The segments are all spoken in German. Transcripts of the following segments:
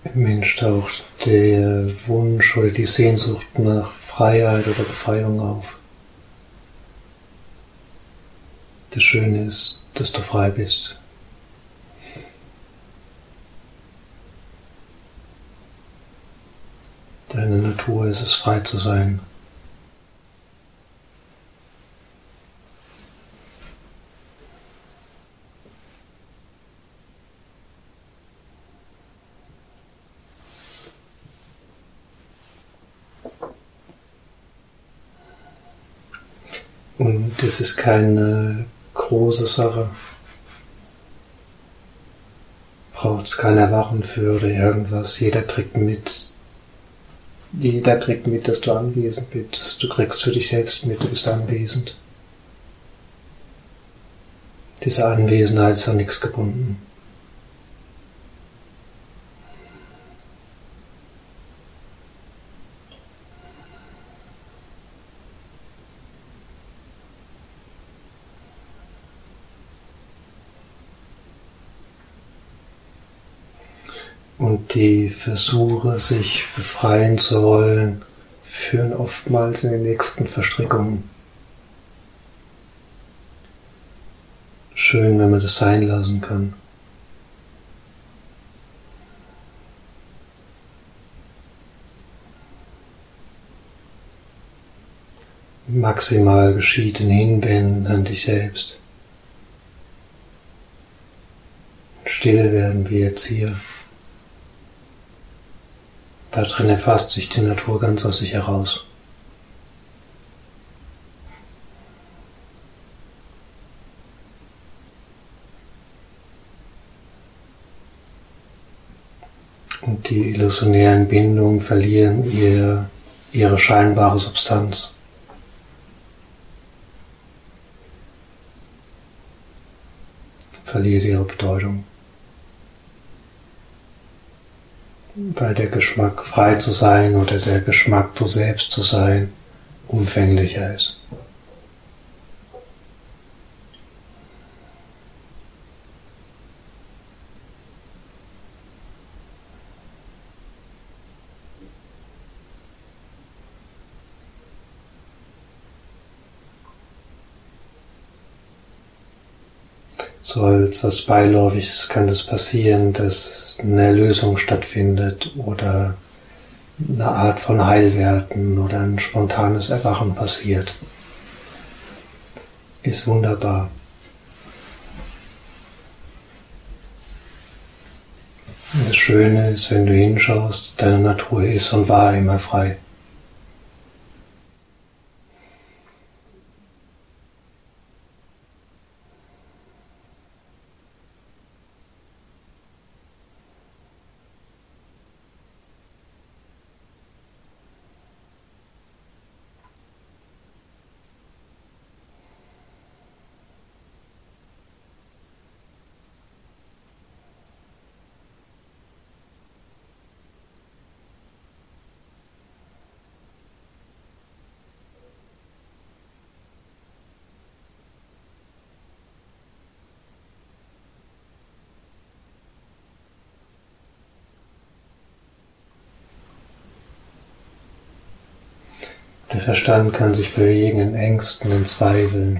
Im Mensch taucht der Wunsch oder die Sehnsucht nach Freiheit oder Befreiung auf. Das Schöne ist, dass du frei bist. Deine Natur ist es, frei zu sein. Und es ist keine große Sache. Braucht es kein Erwachen für oder irgendwas. Jeder kriegt mit, dass du anwesend bist. Du kriegst für dich selbst mit, du bist anwesend. Diese Anwesenheit ist an nichts gebunden. Und die Versuche, sich befreien zu wollen, führen oftmals in die nächsten Verstrickungen. Schön, wenn man das sein lassen kann. Maximal geschieht ein Hinwenden an dich selbst. Still werden wir jetzt hier. Da drin erfasst sich die Natur ganz aus sich heraus. Und die illusionären Bindungen verlieren ihre scheinbare Substanz. Verliert ihre Bedeutung. Weil der Geschmack, frei zu sein oder der Geschmack, du selbst zu sein, umfänglicher ist. So als was Beiläufiges kann das passieren, dass eine Erlösung stattfindet oder eine Art von Heilwerden oder ein spontanes Erwachen passiert. Ist wunderbar. Und das Schöne ist, wenn du hinschaust, deine Natur ist und war immer frei. Der Verstand kann sich bewegen in Ängsten, in Zweifeln,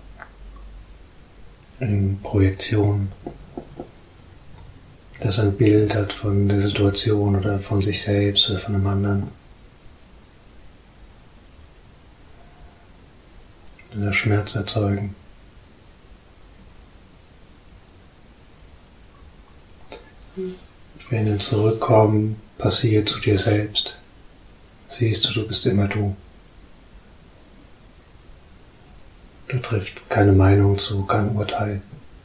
in Projektionen, dass er ein Bild hat von der Situation oder von sich selbst oder von einem anderen. Dieser Schmerz erzeugen. Wenn er zurückkommt, passiert zu dir selbst. Siehst du, du bist immer du. Da trifft keine Meinung zu, kein Urteil.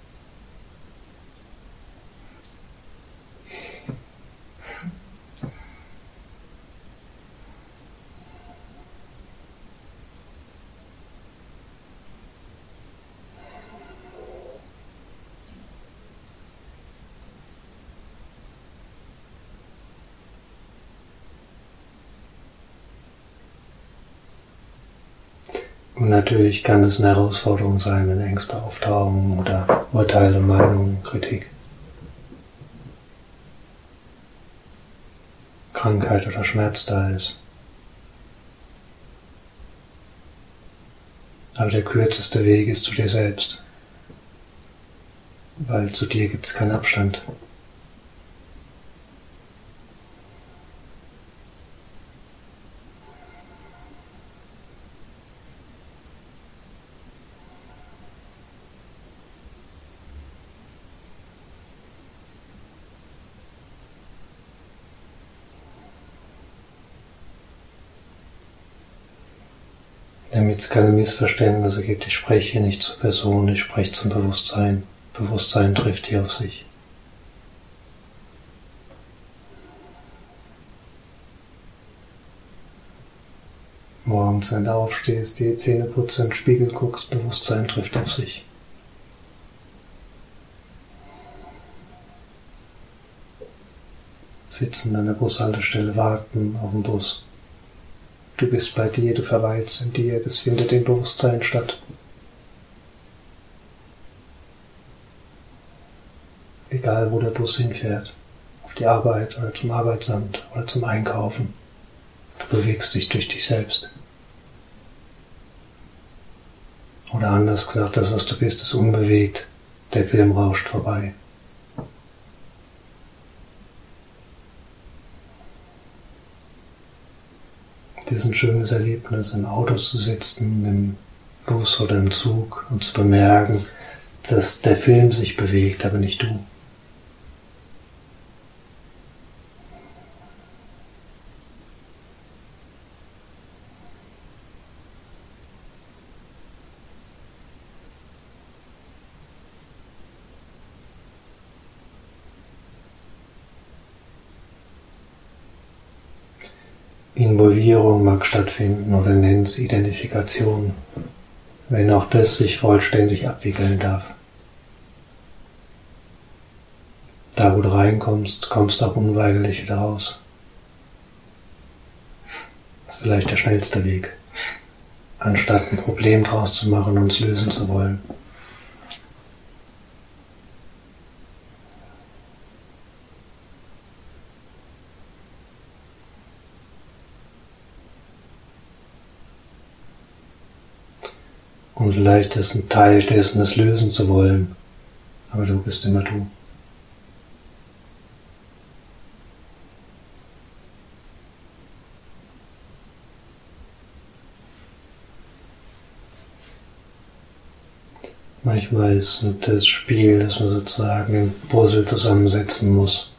Und natürlich kann es eine Herausforderung sein, wenn Ängste auftauchen oder Urteile, Meinungen, Kritik. Krankheit oder Schmerz da ist. Aber der kürzeste Weg ist zu dir selbst, weil zu dir gibt es keinen Abstand. Damit es keine Missverständnisse gibt, ich spreche hier nicht zur Person, ich spreche zum Bewusstsein. Bewusstsein trifft hier auf sich. Morgens, wenn du aufstehst, die Zähne putzt, in den Spiegel guckst, Bewusstsein trifft auf sich. Sitzen an der Bushaltestelle, warten auf den Bus. Du bist bei dir, du verweilst in dir, das findet im Bewusstsein statt. Egal, wo der Bus hinfährt, auf die Arbeit oder zum Arbeitsamt oder zum Einkaufen, du bewegst dich durch dich selbst. Oder anders gesagt, das, was du bist, ist unbewegt, der Film rauscht vorbei. Das ist ein schönes Erlebnis, im Auto zu sitzen, im Bus oder im Zug und zu bemerken, dass der Film sich bewegt, aber nicht du. Involvierung mag stattfinden oder nenn's Identifikation, wenn auch das sich vollständig abwickeln darf. Da, wo du reinkommst, kommst du auch unweigerlich wieder raus. Das ist vielleicht der schnellste Weg, anstatt ein Problem draus zu machen und es lösen zu wollen. Und vielleicht ist ein Teil dessen, es lösen zu wollen, aber du bist immer du. Manchmal ist das Spiel, dass man sozusagen ein Puzzle zusammensetzen muss,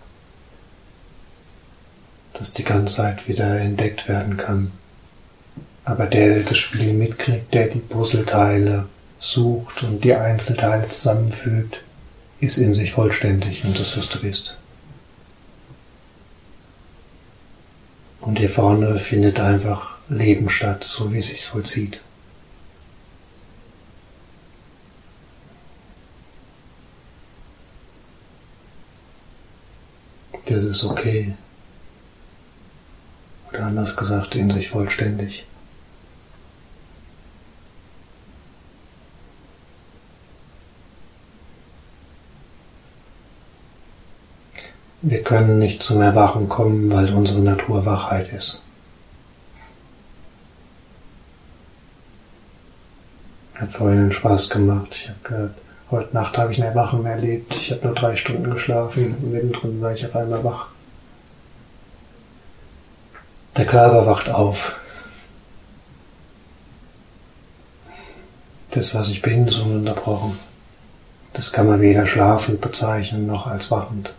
dass die Ganzheit wieder entdeckt werden kann. Aber der das Spiel mitkriegt, der die Puzzleteile sucht und die Einzelteile zusammenfügt, ist in sich vollständig und das, was du bist. Und hier vorne findet einfach Leben statt, so wie es sich vollzieht. Das ist okay. Oder anders gesagt, in sich vollständig. Wir können nicht zum Erwachen kommen, weil unsere Natur Wachheit ist. Hat vorhin einen Spaß gemacht. Ich habe gehört, heute Nacht habe ich ein Erwachen erlebt. Ich habe nur 3 Stunden geschlafen und mittendrin war ich auf einmal wach. Der Körper wacht auf. Das, was ich bin, ist ununterbrochen. Das kann man weder schlafend bezeichnen noch als wachend.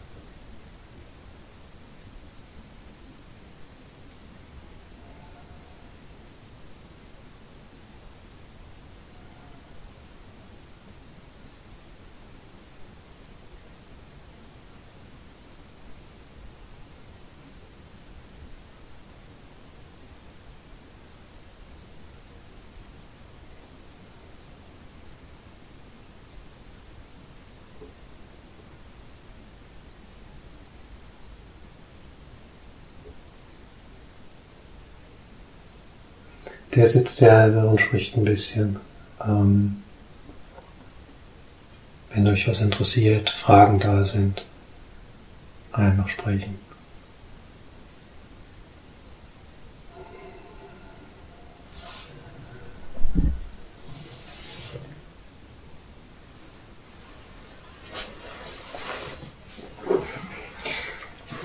Der sitzt ja und spricht ein bisschen. Wenn euch was interessiert, Fragen da sind, einfach sprechen.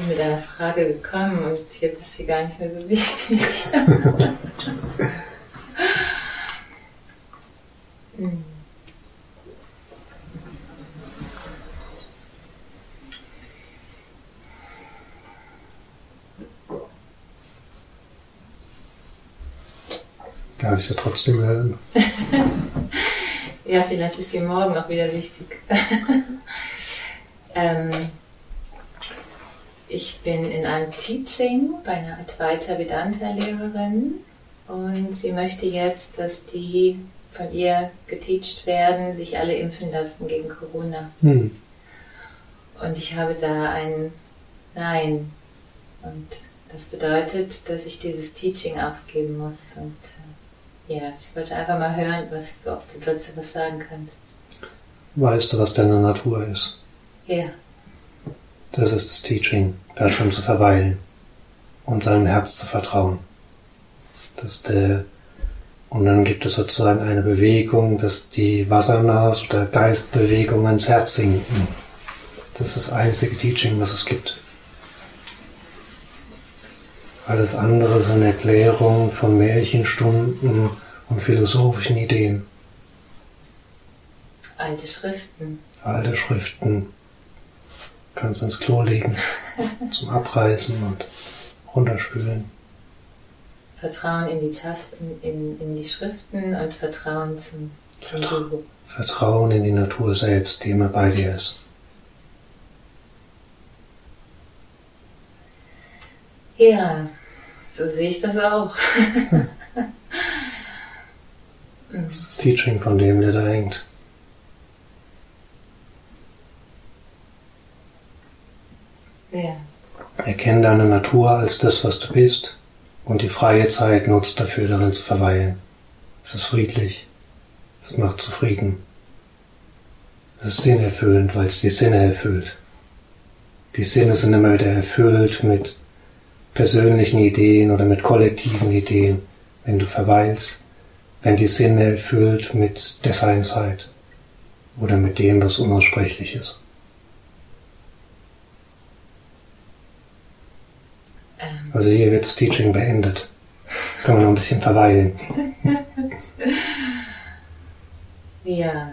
bin mit einer Frage gekommen und jetzt ist sie gar nicht mehr so wichtig. Darf ich sie trotzdem hören? Ja, vielleicht ist sie morgen auch wieder wichtig. Ich bin in einem Teaching bei einer Advaita Vedanta Lehrerin und sie möchte jetzt, dass die von ihr geteacht werden, sich alle impfen lassen gegen Corona. Und ich habe da ein Nein. Und das bedeutet, dass ich dieses Teaching aufgeben muss. Und ja, ich wollte einfach mal hören, ob du dazu was sagen kannst. Weißt du, was deine Natur ist? Ja. Das ist das Teaching, darin zu verweilen und seinem Herz zu vertrauen. Und dann gibt es sozusagen eine Bewegung, dass die Vasanas oder Geistbewegungen ins Herz sinken. Das ist das einzige Teaching, was es gibt. Alles andere sind Erklärungen von Märchenstunden und philosophischen Ideen. Alte Schriften. Alte Schriften. Kannst ins Klo legen, zum Abreißen und runterspülen. Vertrauen in die Tasten, in die Schriften und Vertrauen zum Guru. Vertrauen in die Natur selbst, die immer bei dir ist. Ja, so sehe ich das auch. Das ist das Teaching, von dem der da hängt. Ja. Erkenne deine Natur als das, was du bist, und die freie Zeit nutzt dafür, darin zu verweilen. Es ist friedlich. Es macht zufrieden. Es ist sinnerfüllend, weil es die Sinne erfüllt. Die Sinne sind immer wieder erfüllt mit persönlichen Ideen oder mit kollektiven Ideen, wenn du verweilst, wenn die Sinne erfüllt mit der Seinsheit oder mit dem, was unaussprechlich ist. Also hier wird das Teaching beendet. Kann man noch ein bisschen verweilen. Ja.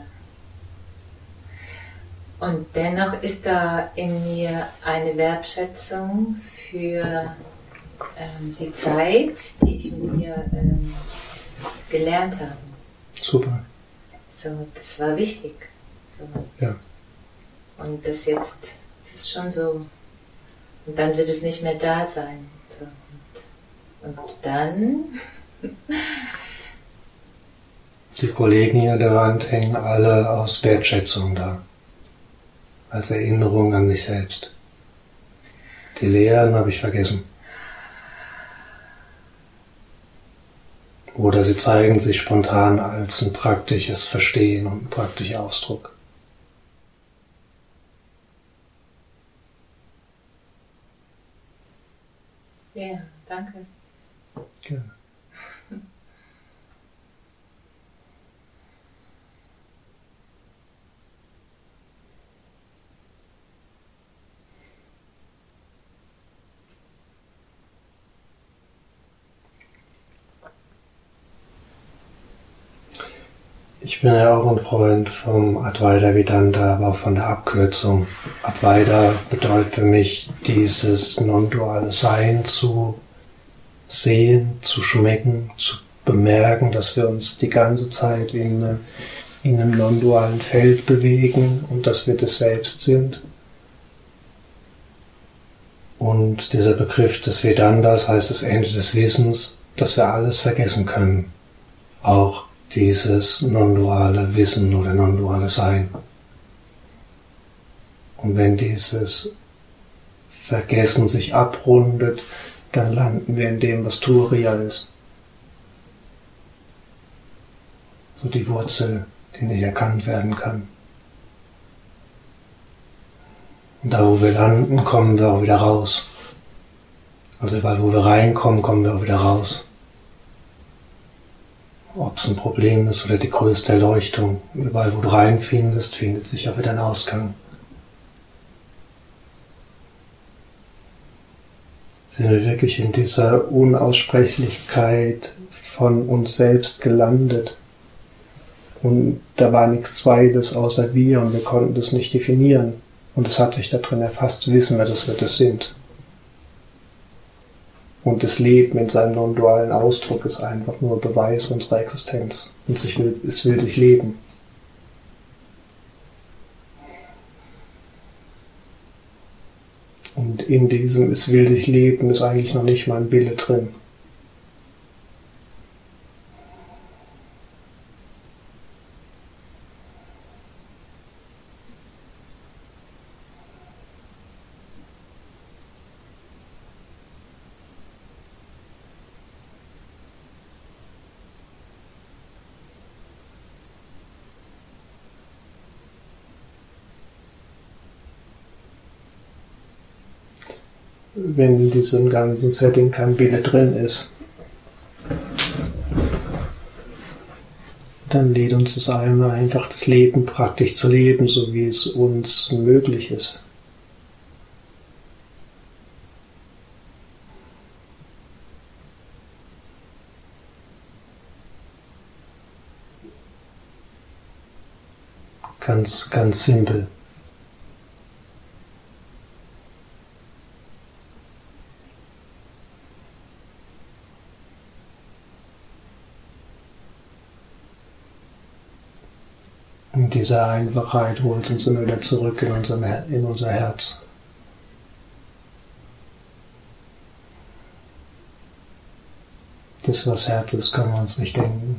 Und dennoch ist da in mir eine Wertschätzung für die Zeit, die ich mit ihr gelernt habe. Super. So, das war wichtig. So. Ja. Und das ist schon so. Und dann wird es nicht mehr da sein. So. Und dann... Die Kollegen hier an der Wand hängen alle aus Wertschätzung da. Als Erinnerung an mich selbst. Die Lehren habe ich vergessen. Oder sie zeigen sich spontan als ein praktisches Verstehen und ein praktischer Ausdruck. Ja, danke. Gerne. Ich bin ja auch ein Freund vom Advaita Vedanta, aber auch von der Abkürzung. Advaita bedeutet für mich dieses non-duale Sein zu sehen, zu schmecken, zu bemerken, dass wir uns die ganze Zeit in einem non-dualen Feld bewegen und dass wir das Selbst sind. Und dieser Begriff des Vedantas heißt das Ende des Wissens, dass wir alles vergessen können. Auch dieses non-duale Wissen oder non-duale Sein. Und wenn dieses Vergessen sich abrundet, dann landen wir in dem, was Turiya ist. So die Wurzel, die nicht erkannt werden kann. Und da, wo wir landen, kommen wir auch wieder raus. Also überall, wo wir reinkommen, kommen wir auch wieder raus. Ob es ein Problem ist oder die größte Erleuchtung. Überall, wo du reinfindest, findet sich auch wieder ein Ausgang. sind wir wirklich in dieser Unaussprechlichkeit von uns selbst gelandet. Und da war nichts Zweites außer wir und wir konnten das nicht definieren. Und es hat sich da drin erfasst, wissen wir, dass wir das sind. Und das Leben in seinem non-dualen Ausdruck ist einfach nur Beweis unserer Existenz. Und es will sich leben. Und in diesem es will sich leben ist eigentlich noch nicht mal ein Wille drin. Wenn in diesem ganzen Setting kein Wille drin ist, dann lädt uns das ein, einfach das Leben praktisch zu leben, so wie es uns möglich ist. Ganz, ganz simpel. Und diese Einfachheit holt uns immer wieder zurück in unser Herz. Das, was Herz ist, können wir uns nicht denken.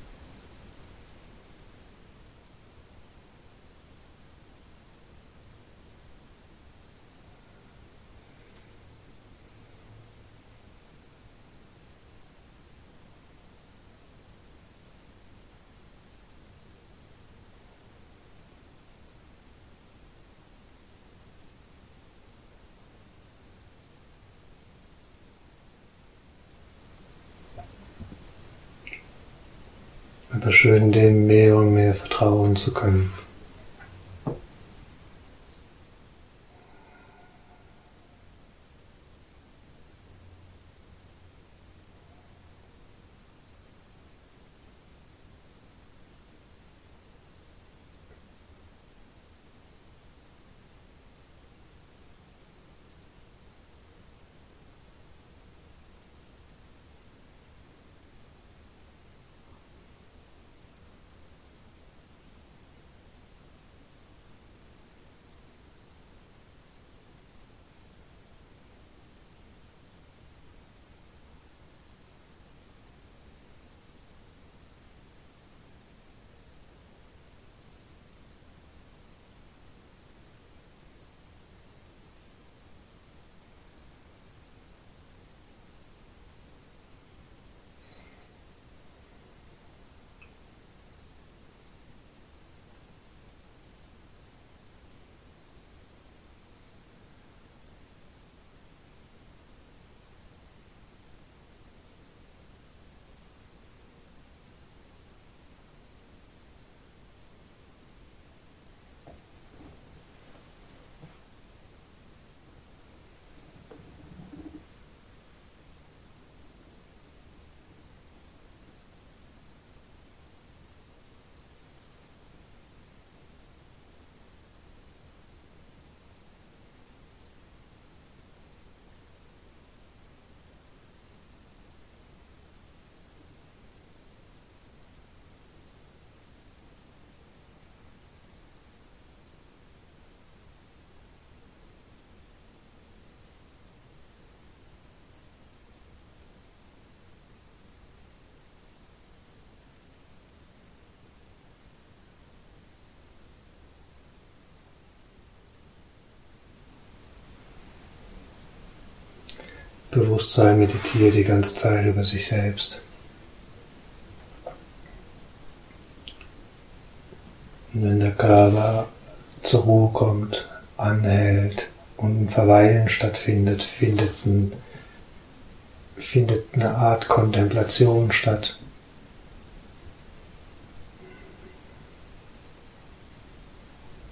Aber schön, dem mehr und mehr vertrauen zu können. Bewusstsein meditiert die ganze Zeit über sich selbst. Und wenn der Körper zur Ruhe kommt, anhält und ein Verweilen stattfindet, findet eine Art Kontemplation statt.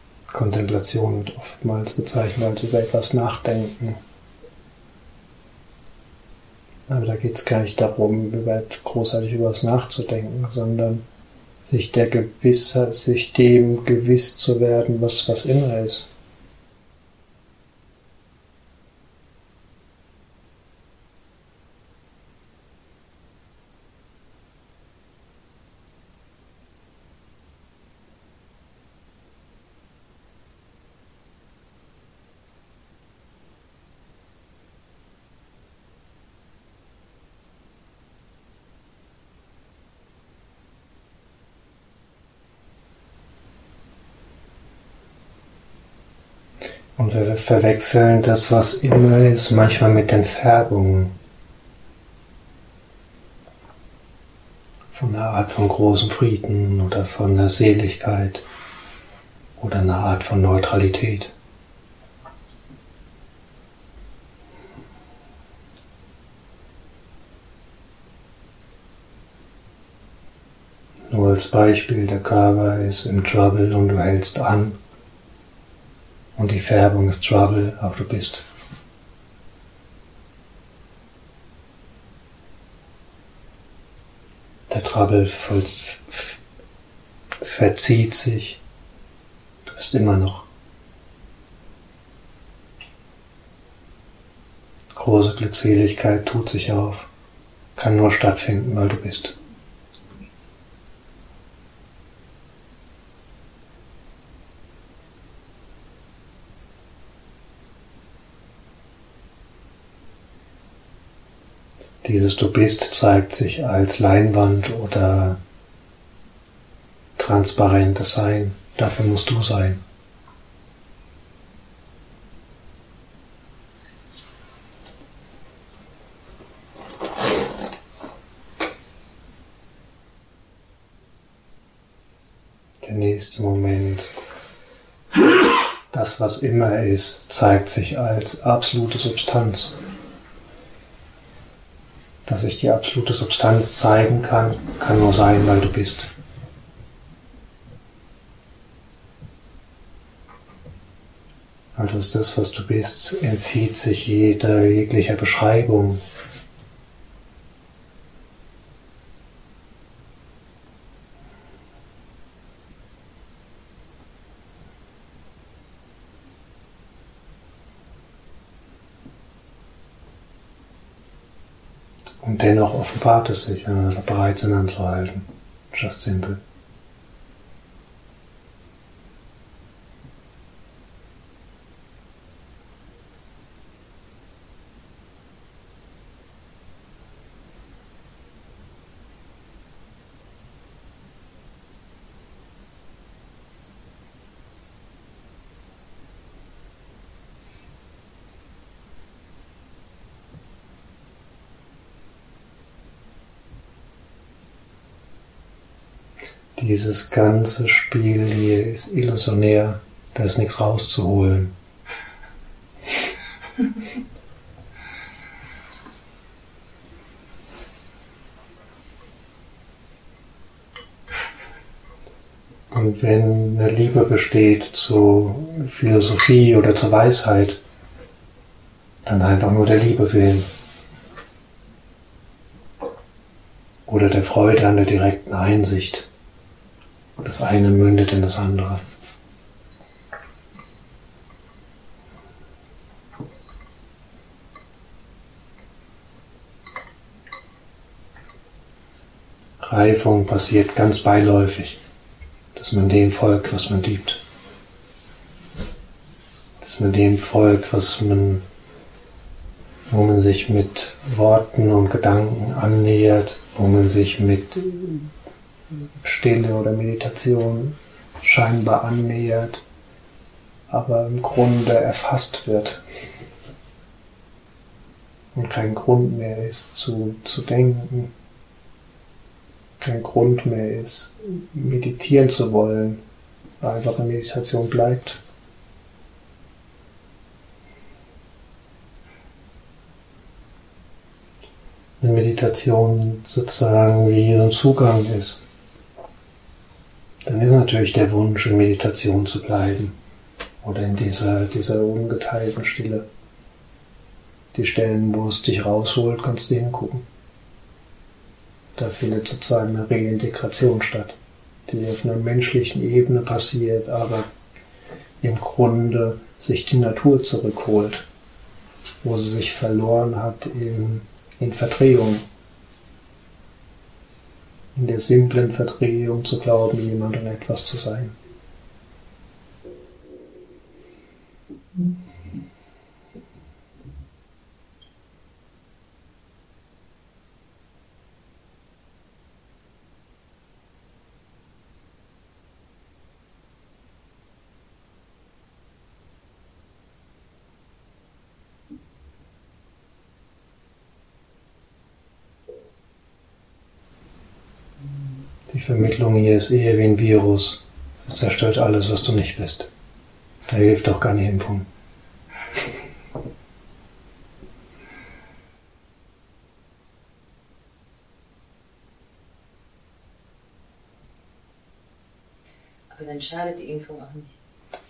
Kontemplation wird oftmals bezeichnet als über etwas nachdenken. Aber da geht es gar nicht darum, großartig über was nachzudenken, sondern sich dem gewiss zu werden, was immer ist. Und wir verwechseln das, was immer ist, manchmal mit den Färbungen. Von einer Art von großem Frieden oder von einer Seligkeit oder einer Art von Neutralität. Nur als Beispiel, der Körper ist im Trouble und du hältst an. Und die Färbung ist Trouble, aber du bist. Der Trouble verzieht sich. Du bist immer noch. Große Glückseligkeit tut sich auf. Kann nur stattfinden, weil du bist. Dieses Du bist zeigt sich als Leinwand oder transparentes Sein. Dafür musst du sein. Der nächste Moment. Das, was immer ist, zeigt sich als absolute Substanz. Dass ich die absolute Substanz zeigen kann, kann nur sein, weil du bist. Also ist das, was du bist, entzieht sich jeglicher Beschreibung. Und dennoch offenbart es sich, wenn wir bereit sind anzuhalten. Just simple. Dieses ganze Spiel hier ist illusionär, da ist nichts rauszuholen. Und wenn eine Liebe besteht zu Philosophie oder zur Weisheit, dann einfach nur der Liebe willen. Oder der Freude an der direkten Einsicht. Das eine mündet in das andere. Reifung passiert ganz beiläufig, dass man dem folgt, was man liebt. Dass man dem folgt, wo man sich mit Worten und Gedanken annähert, wo man sich mit Stille oder Meditation scheinbar annähert, aber im Grunde erfasst wird und kein Grund mehr ist zu denken, kein Grund mehr ist meditieren zu wollen, weil einfach eine Meditation bleibt. Eine Meditation sozusagen wie ein Zugang ist. Dann ist natürlich der Wunsch, in Meditation zu bleiben oder in dieser ungeteilten Stille, Die Stellen, wo es dich rausholt, kannst du hingucken. Da findet sozusagen eine Reintegration statt, die auf einer menschlichen Ebene passiert, aber im Grunde sich die Natur zurückholt, wo sie sich verloren hat in Verdrehung, in der simplen Verdrehung zu glauben, jemand oder etwas zu sein. Die Vermittlung hier ist eher wie ein Virus. Es zerstört alles, was du nicht bist. Da hilft auch keine Impfung. Aber dann schadet die Impfung auch nicht.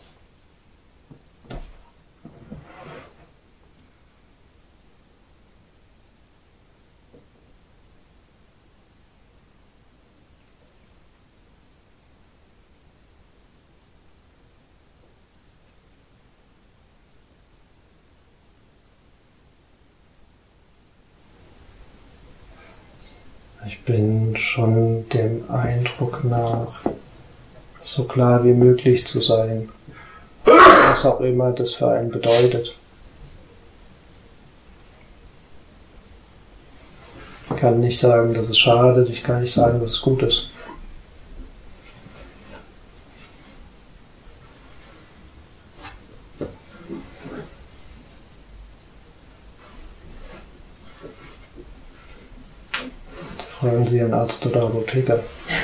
Ich bin schon dem Eindruck nach, so klar wie möglich zu sein, was auch immer das für einen bedeutet. Ich kann nicht sagen, dass es schadet, ich kann nicht sagen, dass es gut ist. Fragen Sie einen Arzt oder Apotheker.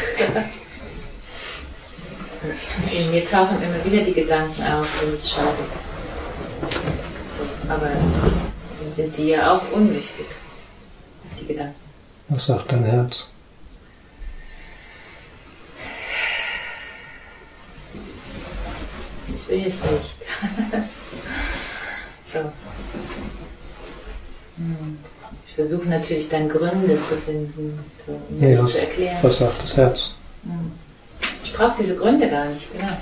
In mir tauchen immer wieder die Gedanken auf, dass es schadet. So, aber dann sind die ja auch unwichtig, die Gedanken. Was sagt dein Herz? Ich will es nicht. So. Ich versuche natürlich dann Gründe zu finden, so, um mir das zu erklären. Was sagt das Herz? Ich brauche diese Gründe gar nicht, genau.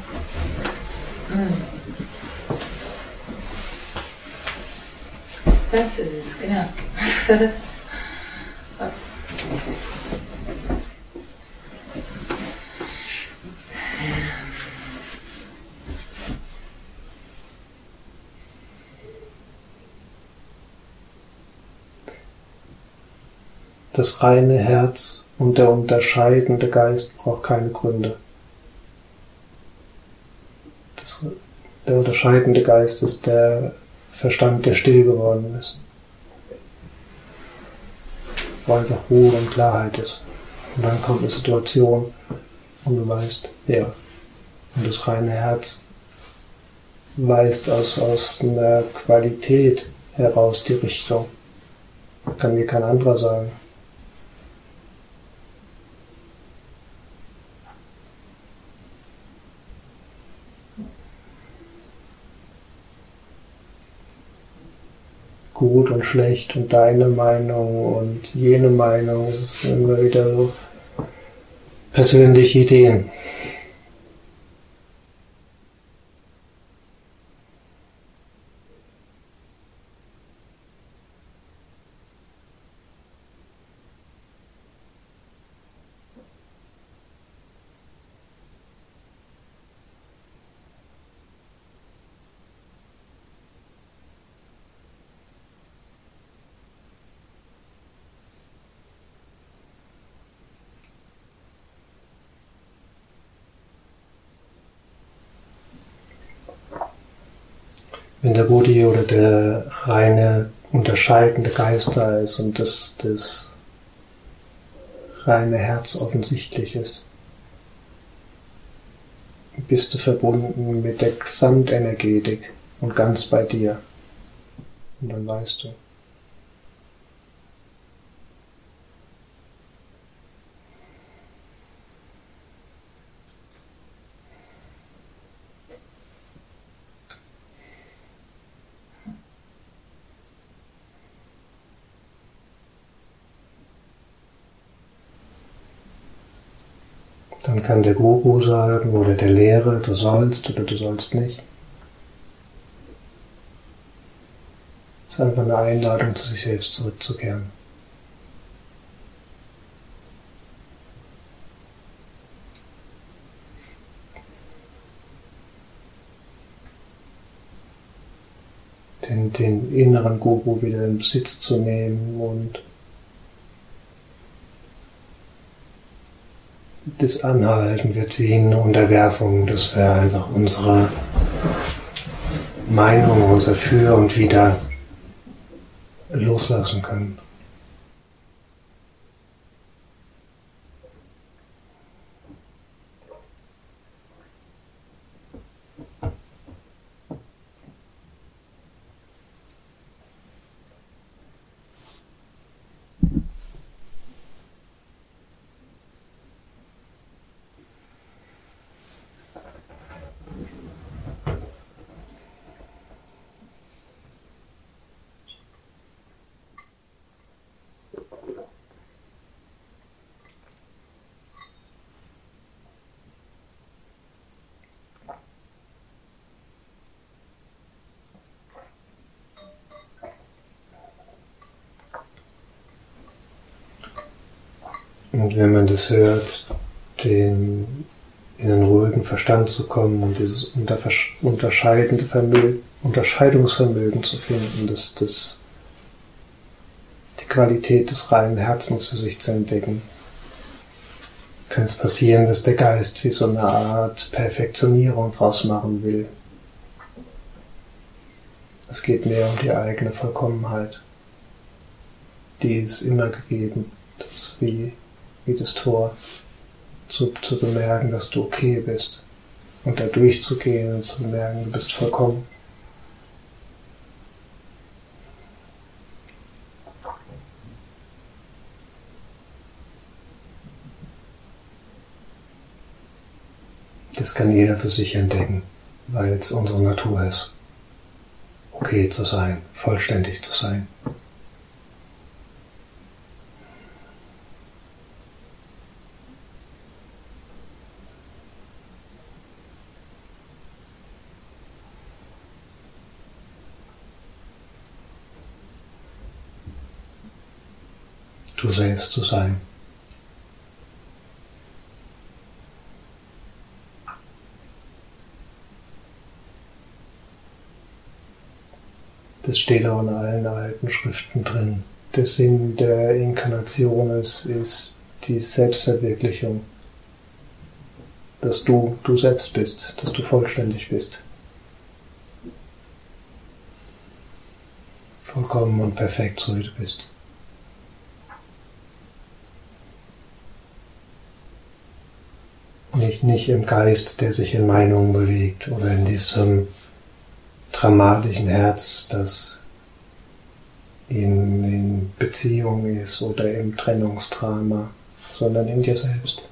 Das ist es, genau. Das reine Herz und der unterscheidende Geist braucht keine Gründe. Der unterscheidende Geist ist der Verstand, der still geworden ist. Wo einfach Ruhe und Klarheit ist. Und dann kommt eine Situation und du weißt, ja. Und das reine Herz weist aus einer Qualität heraus die Richtung. Kann dir kein anderer sagen. Gut und schlecht und deine Meinung und jene Meinung, es ist immer wieder so persönliche Ideen. Wenn der Bodhi oder der reine, unterscheidende Geist da ist und das reine Herz offensichtlich ist, bist du verbunden mit der Gesamtenergetik und ganz bei dir. Und dann weißt du. Dann kann der Guru sagen oder der Lehrer, du sollst oder du sollst nicht. Es ist einfach eine Einladung, zu sich selbst zurückzukehren. Den inneren Guru wieder in Besitz zu nehmen und das Anhalten wird wie eine Unterwerfung, dass wir einfach unsere Meinung, unser Für und Wider loslassen können. Und wenn man das hört, in einen ruhigen Verstand zu kommen und dieses Unterscheidungsvermögen zu finden, die Qualität des reinen Herzens für sich zu entdecken, kann es passieren, dass der Geist wie so eine Art Perfektionierung draus machen will. Es geht mehr um die eigene Vollkommenheit. Die ist immer gegeben. Das ist wie das Tor, zu bemerken, dass du okay bist und da durchzugehen und zu bemerken, du bist vollkommen. Das kann jeder für sich entdecken, weil es unsere Natur ist, okay zu sein, vollständig zu sein. Du selbst zu sein. Das steht auch in allen alten Schriften drin. Der Sinn der Inkarnation ist die Selbstverwirklichung. Dass du selbst bist, dass du vollständig bist. Vollkommen und perfekt, so wie du bist. Nicht im Geist, der sich in Meinungen bewegt oder in diesem dramatischen Herz, das in Beziehung ist oder im Trennungsdrama, sondern in dir selbst.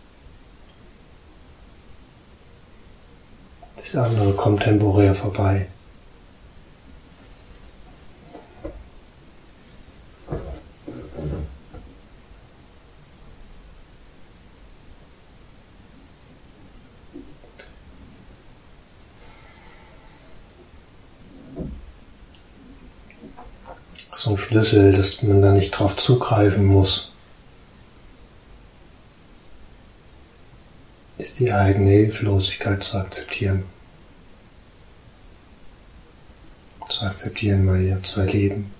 Das andere kommt temporär vorbei. So ein Schlüssel, dass man da nicht drauf zugreifen muss, ist die eigene Hilflosigkeit zu akzeptieren. Zu akzeptieren, mal hier zu erleben.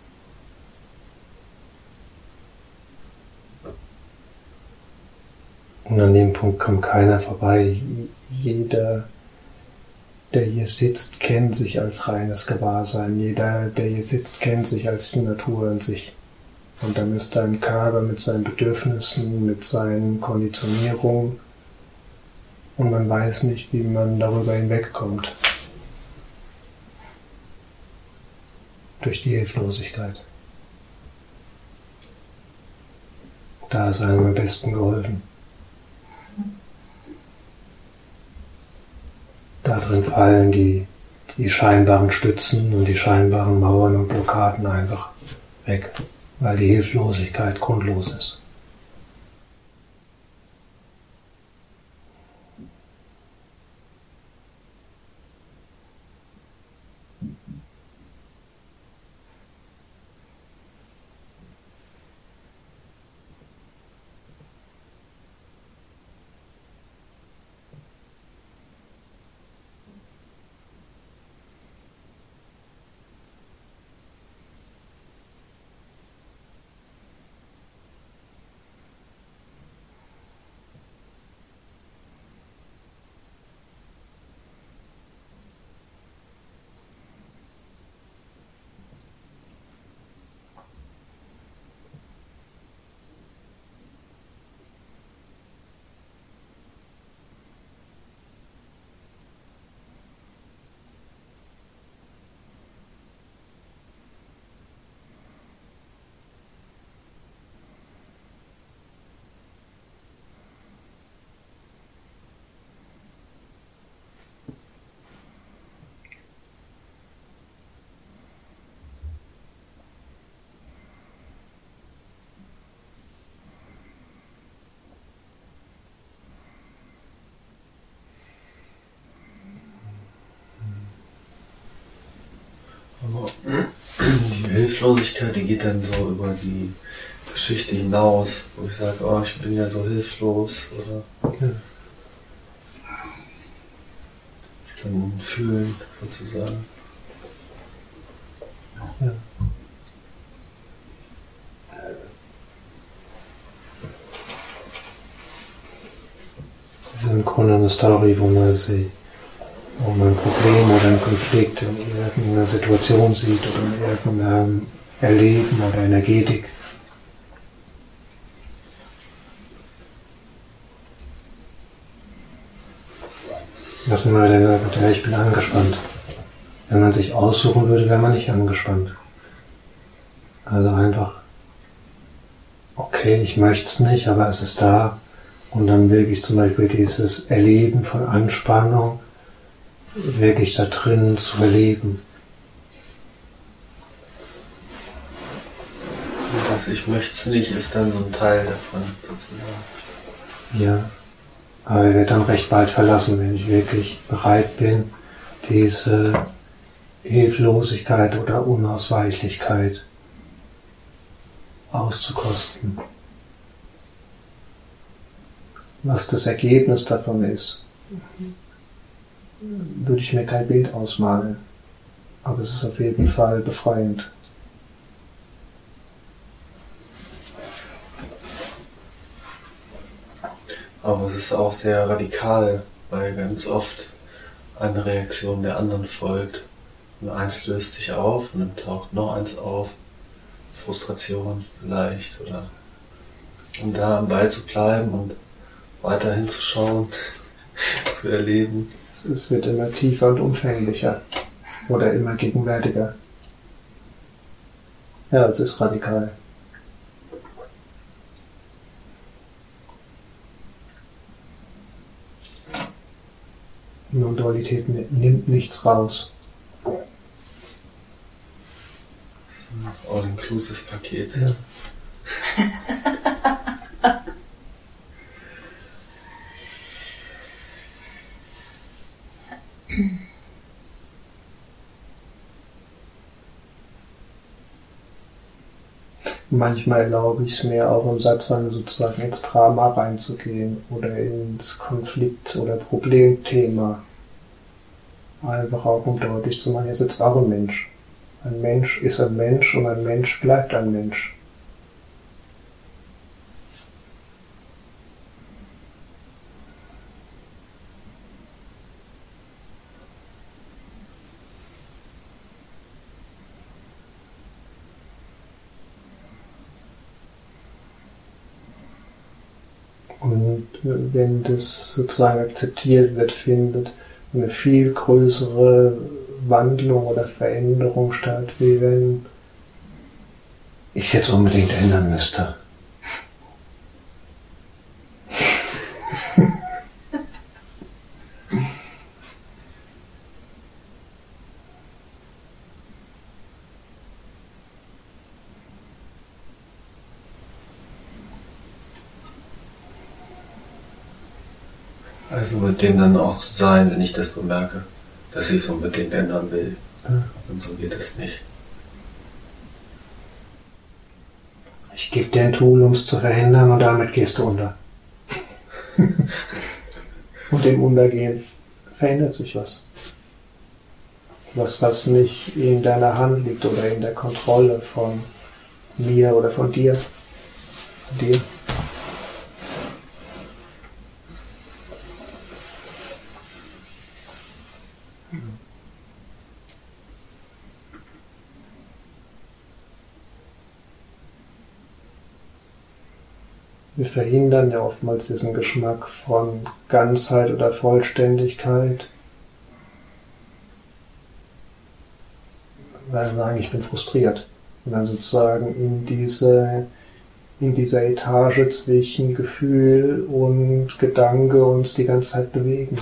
Und an dem Punkt kommt keiner vorbei. Jeder, der hier sitzt, kennt sich als reines Gewahrsein. Jeder, der hier sitzt, kennt sich als die Natur in sich. Und dann ist dein Körper mit seinen Bedürfnissen, mit seinen Konditionierungen. Und man weiß nicht, wie man darüber hinwegkommt. Durch die Hilflosigkeit. Da ist einem am besten geholfen. Da drin fallen die scheinbaren Stützen und die scheinbaren Mauern und Blockaden einfach weg, weil die Hilflosigkeit grundlos ist. Hilflosigkeit, die geht dann so über die Geschichte hinaus, wo ich sage, oh, ich bin ja so hilflos, oder ist dann ein Fühlen sozusagen. Ja. Das ist im Grunde eine Story, wo man ein Problem oder einen Konflikt in irgendeiner Situation sieht oder in irgendeinem Erleben oder Energetik. Das ist immer wieder gesagt, ja, ich bin angespannt. Wenn man sich aussuchen würde, wäre man nicht angespannt. Also einfach, okay, ich möchte es nicht, aber es ist da. Und dann wirklich zum Beispiel dieses Erleben von Anspannung wirklich da drin zu erleben. Und das Ich möchte es nicht ist dann so ein Teil davon sozusagen. Ja, aber er wird dann recht bald verlassen, wenn ich wirklich bereit bin, diese Hilflosigkeit oder Unausweichlichkeit auszukosten. Was das Ergebnis davon ist, würde ich mir kein Bild ausmalen. Aber es ist auf jeden Fall befreiend. Aber es ist auch sehr radikal, weil ganz oft eine Reaktion der anderen folgt. Und eins löst sich auf und dann taucht noch eins auf. Frustration vielleicht, oder um da am Ball zu bleiben und weiter hinzuschauen, zu erleben. Es wird immer tiefer und umfänglicher oder immer gegenwärtiger. Ja, es ist radikal. Non-Dualität nimmt nichts raus. All-Inclusive-Paket. Ja. Manchmal erlaube ich es mir auch im Satsang sozusagen ins Drama reinzugehen oder ins Konflikt- oder Problemthema. Einfach auch um deutlich zu machen, hier sitzt auch ein Mensch. Ein Mensch ist ein Mensch und ein Mensch bleibt ein Mensch. Und wenn das sozusagen akzeptiert wird, findet eine viel größere Wandlung oder Veränderung statt, wie wenn ich es jetzt unbedingt ändern müsste. Also mit dem dann auch zu sein, wenn ich das bemerke, dass ich es unbedingt ändern will. Ja. Und so geht es nicht. Ich gebe dir ein Tool, um es zu verhindern, und damit gehst du unter. Und im Untergehen verändert sich was. Was nicht in deiner Hand liegt oder in der Kontrolle von mir oder von dir. Von dir. Wir verhindern ja oftmals diesen Geschmack von Ganzheit oder Vollständigkeit, weil wir sagen, ich bin frustriert. Und dann sozusagen in dieser Etage zwischen Gefühl und Gedanke uns die ganze Zeit bewegen.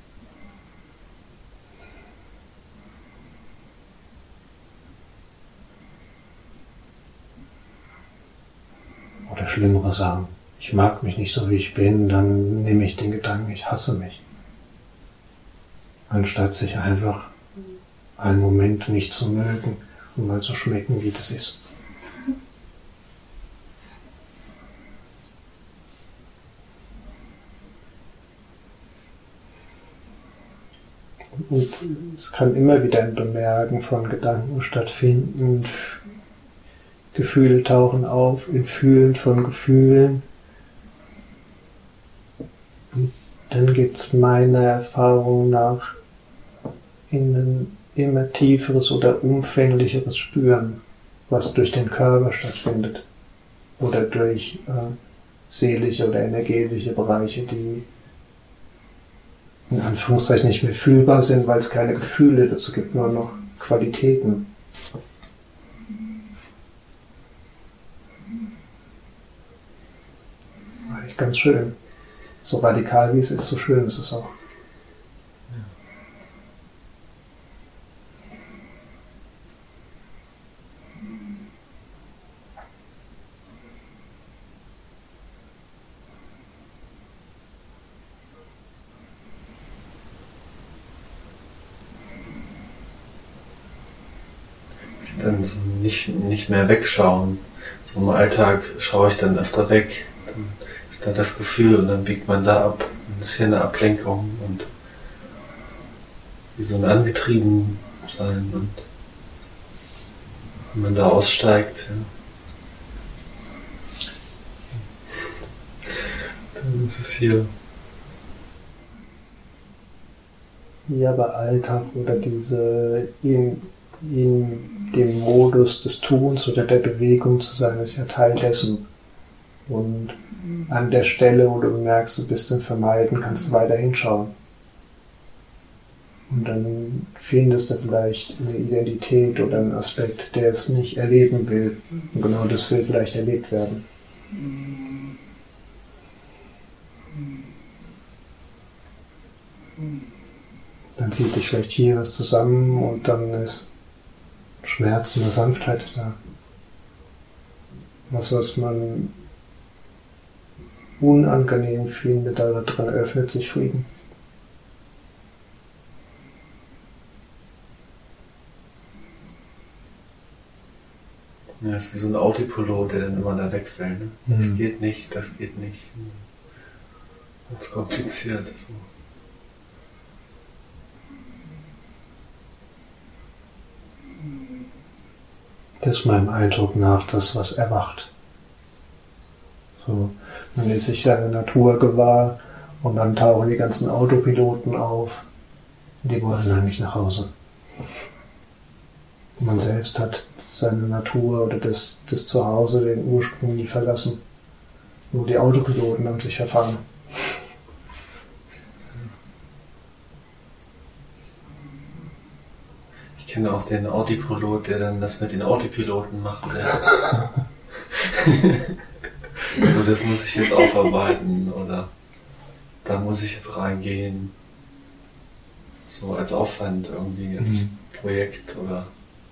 Oder schlimmere Sachen. Ich mag mich nicht so, wie ich bin, dann nehme ich den Gedanken, ich hasse mich. Anstatt sich einfach einen Moment nicht zu mögen um mal zu schmecken, wie das ist. Und es kann immer wieder ein Bemerken von Gedanken stattfinden. Gefühle tauchen auf, im Fühlen von Gefühlen. Und dann geht es meiner Erfahrung nach in ein immer tieferes oder umfänglicheres Spüren, was durch den Körper stattfindet. Oder durch seelische oder energetische Bereiche, die in Anführungszeichen nicht mehr fühlbar sind, weil es keine Gefühle dazu gibt, nur noch Qualitäten. Eigentlich ganz schön. So radikal wie es ist, so schön ist es auch. Dann so nicht mehr wegschauen. So im Alltag schaue ich dann öfter weg. Dann ist da das Gefühl und dann biegt man da ab. Und das ist hier eine Ablenkung und wie so ein angetrieben sein. Und wenn man da aussteigt, ja, dann ist es hier. Ja, aber Alltag oder diese in dem Modus des Tuns oder der Bewegung zu sein, ist ja Teil dessen. Und an der Stelle, wo du merkst, du bist im Vermeiden, kannst du weiter hinschauen. Und dann findest du vielleicht eine Identität oder einen Aspekt, der es nicht erleben will. Und genau das will vielleicht erlebt werden. Dann zieht dich vielleicht hier was zusammen und dann ist Schmerz und Sanftheit da. Was man unangenehm findet, daran öffnet sich Frieden. Ja, es ist wie so ein Autopilot, der dann immer da weg will. Ne? Das geht nicht, das geht nicht. Das ist kompliziert. So. Das ist meinem Eindruck nach das, was erwacht. So, man ist sich seiner Natur gewahr und dann tauchen die ganzen Autopiloten auf. Die wollen eigentlich nach Hause. Und man selbst hat seine Natur oder das Zuhause, den Ursprung nie verlassen. Nur die Autopiloten haben sich verfangen. Ich kenne auch den Autopilot, der dann das mit den Autopiloten macht. So, das muss ich jetzt aufarbeiten oder da muss ich jetzt reingehen. So als Aufwand irgendwie, als Projekt oder.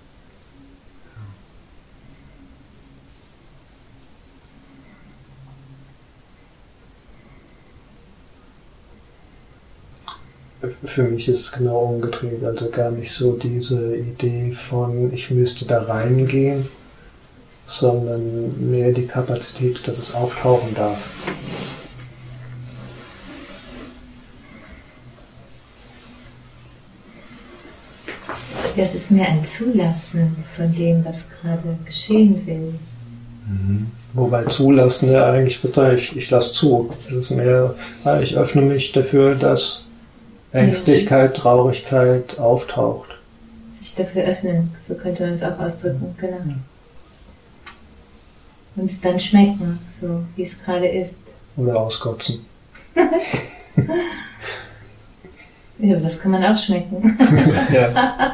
Für mich ist es genau umgedreht, also gar nicht so diese Idee von, ich müsste da reingehen, sondern mehr die Kapazität, dass es auftauchen darf. Das ist mehr ein Zulassen von dem, was gerade geschehen will. Wobei zulassen ja eigentlich bedeutet, ich lasse zu. Das ist mehr, ich öffne mich dafür, dass Ängstlichkeit, Traurigkeit auftaucht. Sich dafür öffnen, so könnte man es auch ausdrücken, genau. Und es dann schmecken, so wie es gerade ist. Oder auskotzen. Ja, das kann man auch schmecken. Ja.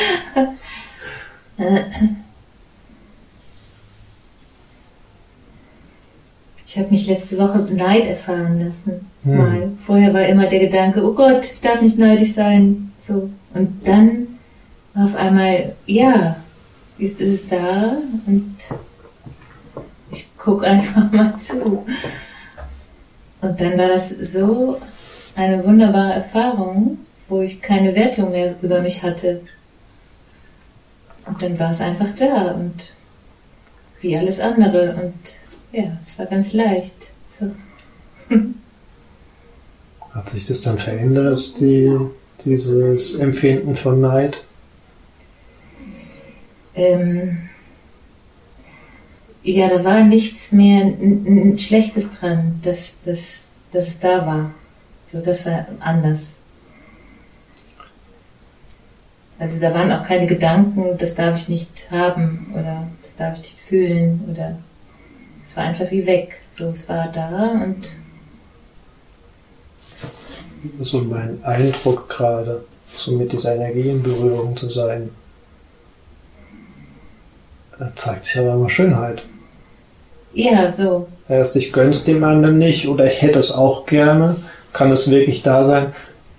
Ich habe mich letzte Woche Neid erfahren lassen. Mal. Vorher war immer der Gedanke, oh Gott, ich darf nicht neidisch sein. So. Und dann auf einmal, ja, jetzt ist es da und ich gucke einfach mal zu. Und dann war das so eine wunderbare Erfahrung, wo ich keine Wertung mehr über mich hatte. Und dann war es einfach da und wie alles andere. Und ja, es war ganz leicht. So. Hat sich das dann verändert, dieses Empfinden von Neid? Ja, da war nichts mehr Schlechtes dran, dass es da war. So, das war anders. Also da waren auch keine Gedanken, das darf ich nicht haben oder das darf ich nicht fühlen oder es war einfach wie weg. So, es war da und So mein Eindruck gerade, so mit dieser Energie in Berührung zu sein, da zeigt sich aber immer Schönheit. ja, so. Erst ich gönn's dem anderen nicht oder ich hätte es auch gerne, kann es wirklich da sein?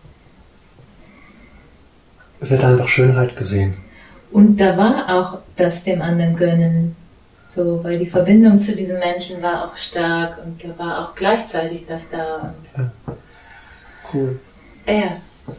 Wird einfach Schönheit gesehen. Und da war auch das dem anderen gönnen. So, weil die Verbindung zu diesem Menschen war auch stark und da war auch gleichzeitig das da. Und Ja. Cool. ja.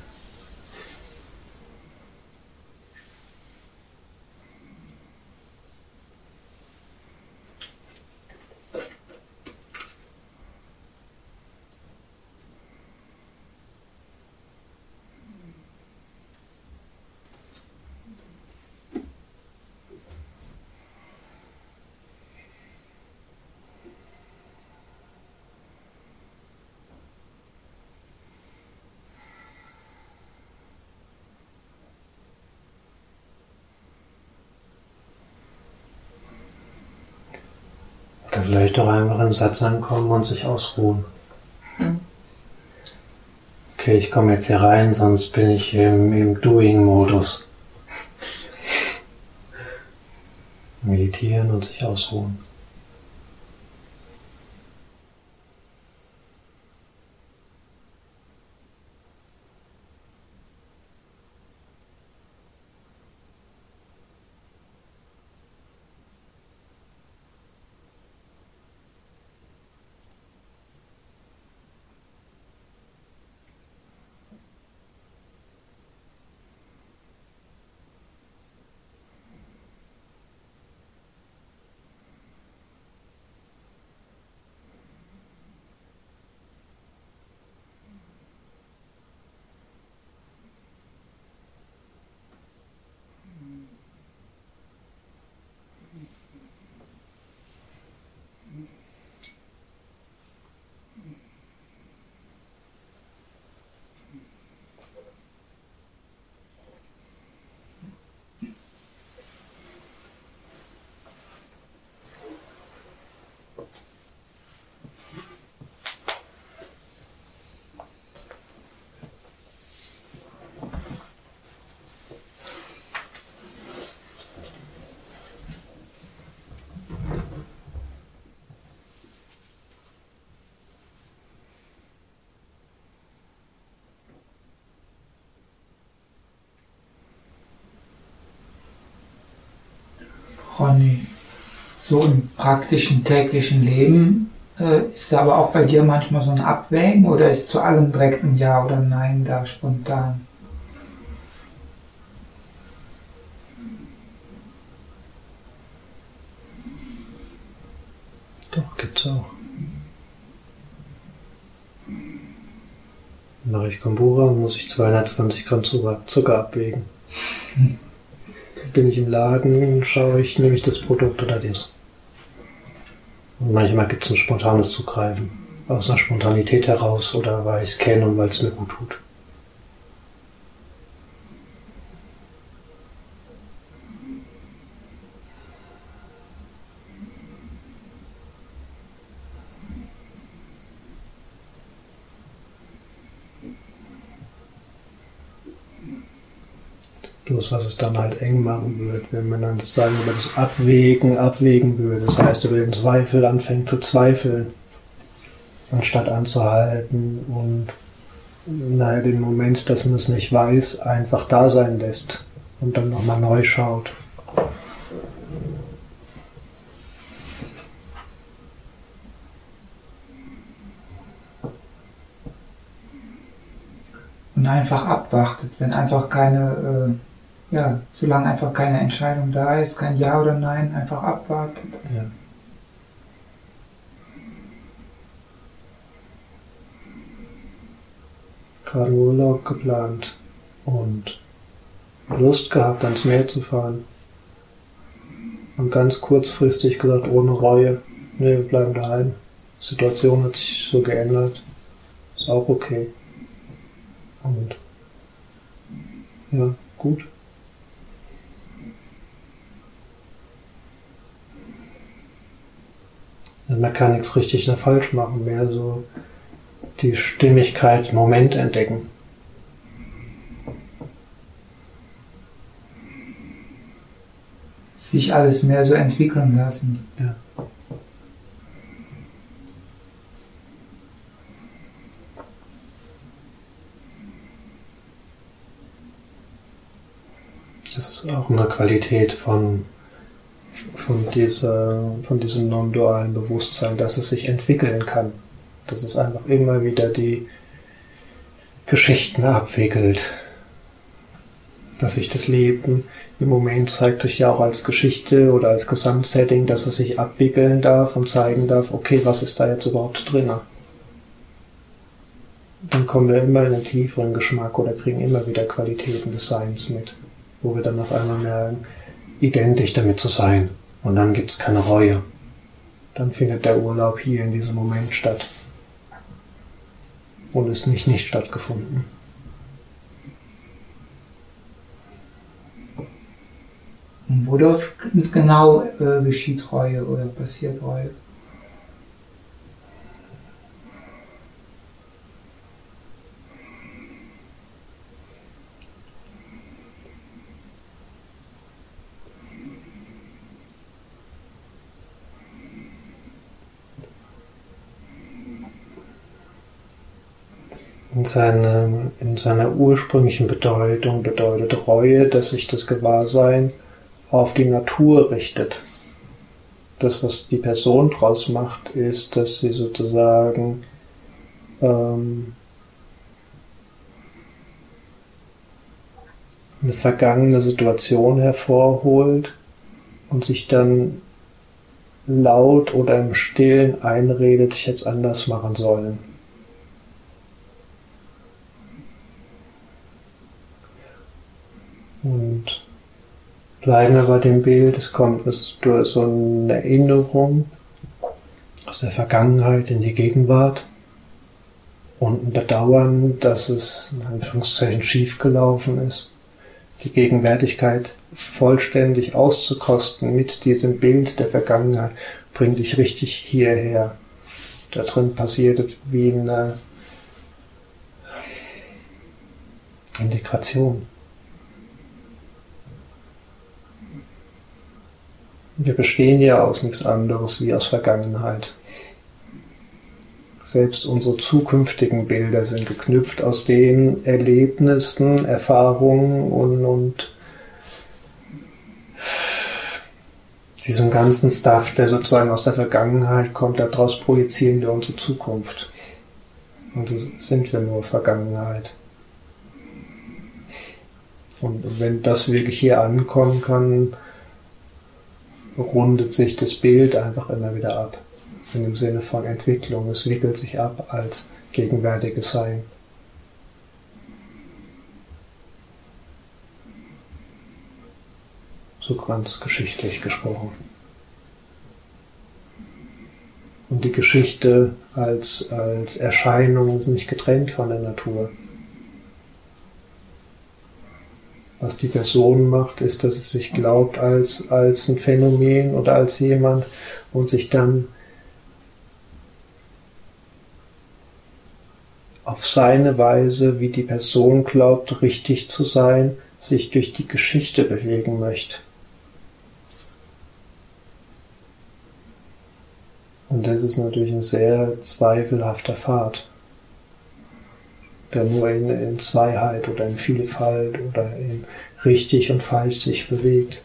Oder vielleicht auch einfach in den Satz ankommen und sich ausruhen. Okay, ich komme jetzt hier rein, sonst bin ich im Doing-Modus. Meditieren und sich ausruhen. Ronny, so im praktischen täglichen Leben ist da aber auch bei dir manchmal so ein Abwägen oder ist zu allem direkt ein Ja oder Nein da spontan? Doch, gibt's auch. Mache ich Kombura, muss ich 220 Gramm Zucker abwägen. Bin ich im Laden, nehme ich das Produkt oder das. Und manchmal gibt es ein spontanes Zugreifen. Aus einer Spontanität heraus oder weil ich es kenne und weil es mir gut tut. Bloß was es dann halt eng machen wird, wenn man dann sozusagen über das abwägen würde. Das heißt, über den Zweifel anfängt zu zweifeln, anstatt anzuhalten und den Moment, dass man es nicht weiß, einfach da sein lässt und dann nochmal neu schaut. Und einfach abwartet, wenn einfach keine ja, solange einfach keine Entscheidung da ist, kein Ja oder Nein, einfach abwartet. Ja. Gerade Urlaub geplant und Lust gehabt, ans Meer zu fahren. Und ganz kurzfristig gesagt, ohne Reue, nee, wir bleiben daheim. Die Situation hat sich so geändert. Ist auch okay. Und ja, gut. Man kann nichts richtig oder falsch machen, mehr so die Stimmigkeit im Moment entdecken. Sich alles mehr so entwickeln lassen. Ja. Das ist auch eine Qualität von diesem non-dualen Bewusstsein, dass es sich entwickeln kann. Dass es einfach immer wieder die Geschichten abwickelt. Dass sich das Leben im Moment zeigt sich ja auch als Geschichte oder als Gesamtsetting, dass es sich abwickeln darf und zeigen darf, okay, was ist da jetzt überhaupt drin? Dann kommen wir immer in einen tieferen Geschmack oder kriegen immer wieder Qualitäten des Seins mit, wo wir dann auf einmal merken, identisch damit zu sein. Und dann gibt es keine Reue. Dann findet der Urlaub hier in diesem Moment statt. Und ist nicht stattgefunden. Und wodurch genau geschieht Reue oder passiert Reue? In seiner ursprünglichen Bedeutung bedeutet Reue, dass sich das Gewahrsein auf die Natur richtet. Das, was die Person draus macht, ist, dass sie sozusagen eine vergangene Situation hervorholt und sich dann laut oder im Stillen einredet, ich hätte es anders machen sollen. Und bleiben wir bei dem Bild, es kommt durch so eine Erinnerung aus der Vergangenheit in die Gegenwart und ein Bedauern, dass es in Anführungszeichen schiefgelaufen ist. Die Gegenwärtigkeit vollständig auszukosten mit diesem Bild der Vergangenheit bringt dich richtig hierher. Da drin passiert es wie eine Integration. Wir bestehen ja aus nichts anderes wie aus Vergangenheit. Selbst unsere zukünftigen Bilder sind geknüpft aus den Erlebnissen, Erfahrungen und diesem ganzen Stuff, der sozusagen aus der Vergangenheit kommt, daraus projizieren wir unsere Zukunft. Und so sind wir nur Vergangenheit. Und wenn das wirklich hier ankommen kann, rundet sich das Bild einfach immer wieder ab. In dem Sinne von Entwicklung. Es wickelt sich ab als gegenwärtiges Sein. So ganz geschichtlich gesprochen. Und die Geschichte als Erscheinung ist nicht getrennt von der Natur. Was die Person macht, ist, dass es sich glaubt als ein Phänomen oder als jemand und sich dann auf seine Weise, wie die Person glaubt, richtig zu sein, sich durch die Geschichte bewegen möchte. Und das ist natürlich ein sehr zweifelhafter Pfad, der nur in Zweiheit oder in Vielfalt oder in richtig und falsch sich bewegt.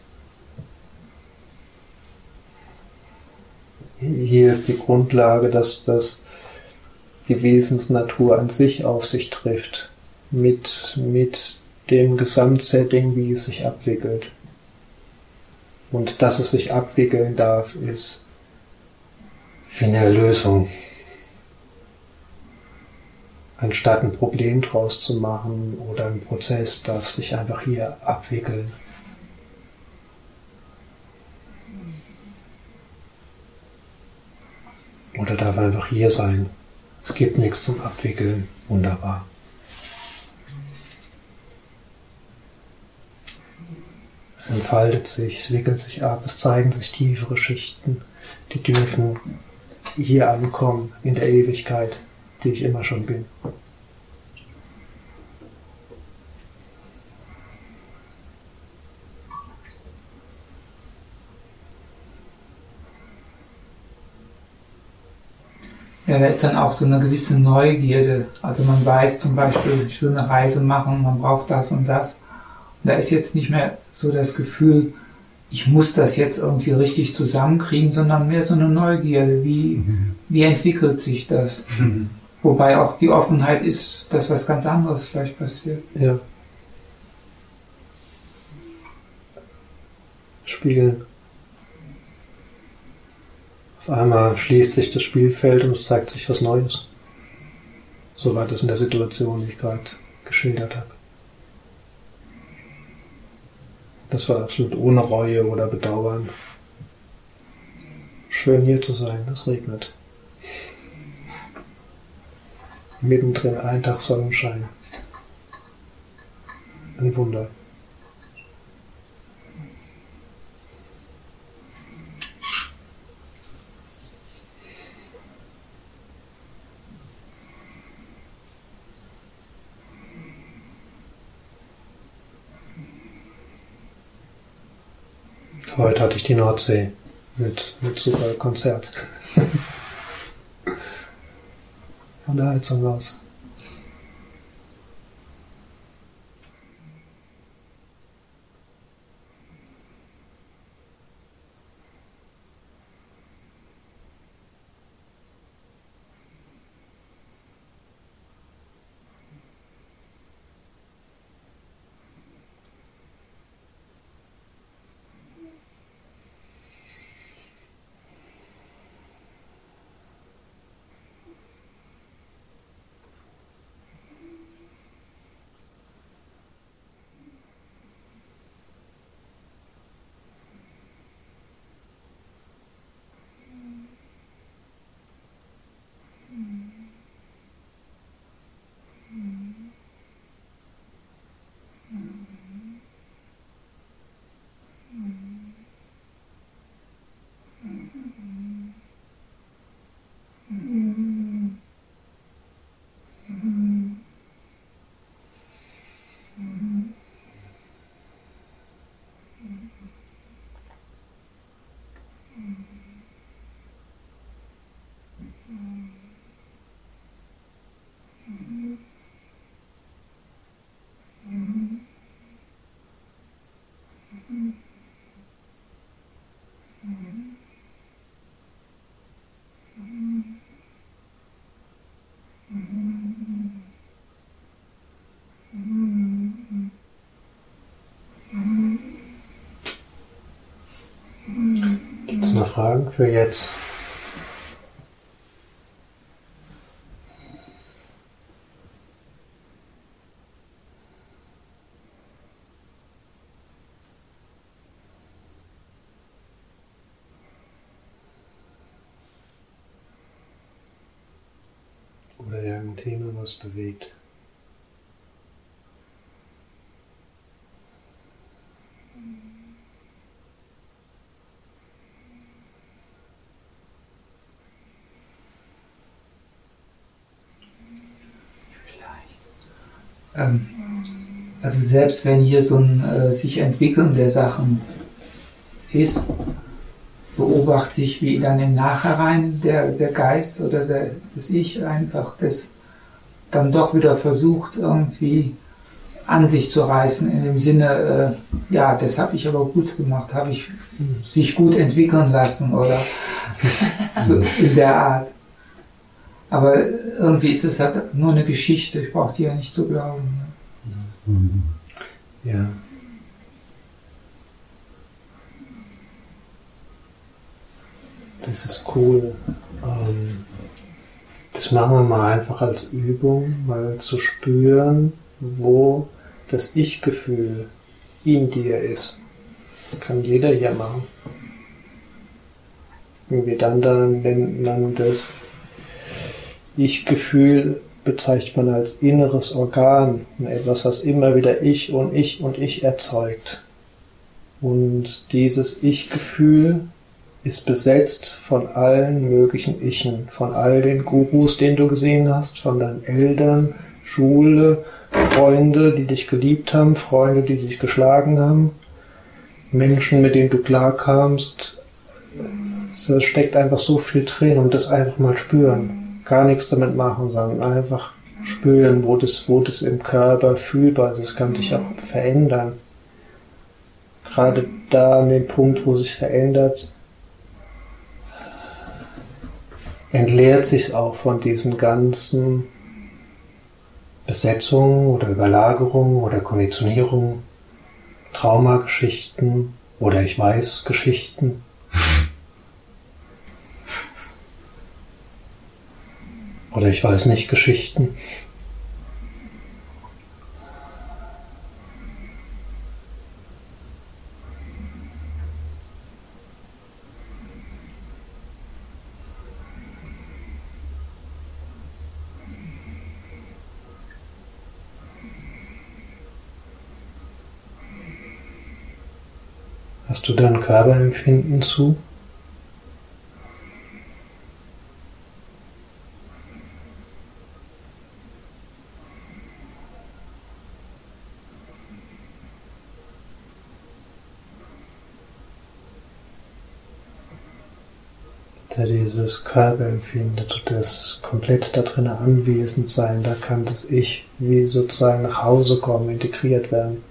Hier ist die Grundlage, dass die Wesensnatur an sich auf sich trifft, mit dem Gesamtsetting, wie es sich abwickelt. Und dass es sich abwickeln darf, ist wie eine Lösung. Anstatt ein Problem draus zu machen oder ein Prozess, darf sich einfach hier abwickeln. Oder darf einfach hier sein. Es gibt nichts zum Abwickeln. Wunderbar. Es entfaltet sich, es wickelt sich ab, es zeigen sich tiefere Schichten, die dürfen hier ankommen, in der Ewigkeit, die ich immer schon bin. Ja, da ist dann auch so eine gewisse Neugierde. Also man weiß zum Beispiel, ich will eine Reise machen, man braucht das und das. Und da ist jetzt nicht mehr so das Gefühl, ich muss das jetzt irgendwie richtig zusammenkriegen, sondern mehr so eine Neugierde. Wie entwickelt sich das? Wobei auch die Offenheit ist, dass was ganz anderes vielleicht passiert. Ja. Spiegeln. Auf einmal schließt sich das Spielfeld und es zeigt sich was Neues. So war das in der Situation, die ich gerade geschildert habe. Das war absolut ohne Reue oder Bedauern. Schön hier zu sein, es regnet. Mittendrin ein Tag Sonnenschein. Ein Wunder. Heute hatte ich die Nordsee mit super Konzert. Von der Heizung aus. Gibt es noch Fragen für jetzt? Oder irgendein Thema, was bewegt? Also selbst wenn hier so ein sich entwickeln der Sachen ist, beobachte ich, wie dann im Nachhinein der Geist oder das Ich einfach das dann doch wieder versucht irgendwie an sich zu reißen, in dem Sinne, ja, das habe ich aber gut gemacht, habe ich sich gut entwickeln lassen oder so in der Art. Aber irgendwie ist es halt nur eine Geschichte, ich brauche die ja nicht zu glauben. Ja. Das ist cool. Das machen wir mal einfach als Übung, mal zu spüren, wo das Ich-Gefühl in dir ist. Kann jeder hier machen. Irgendwie dann nennt man das Ich-Gefühl, bezeichnet man als inneres Organ, etwas, was immer wieder ich und ich und ich erzeugt. Und dieses Ich-Gefühl ist besetzt von allen möglichen Ichen, von all den Gurus, den du gesehen hast, von deinen Eltern, Schule, Freunde, die dich geliebt haben, Freunde, die dich geschlagen haben, Menschen, mit denen du klarkamst. Da steckt einfach so viel drin und das einfach mal spüren. Gar nichts damit machen, sondern einfach spüren, wo das im Körper fühlbar ist. Das kann sich auch verändern. Gerade da an dem Punkt, wo sich verändert, entleert sich auch von diesen ganzen Besetzungen oder Überlagerungen oder Konditionierungen, Traumageschichten oder ich weiß Geschichten. Oder ich weiß nicht Geschichten. Hast du dein Körperempfinden zu? Da dieses Körperempfinden, das komplett da drin anwesend sein, da kann das Ich wie sozusagen nach Hause kommen, integriert werden.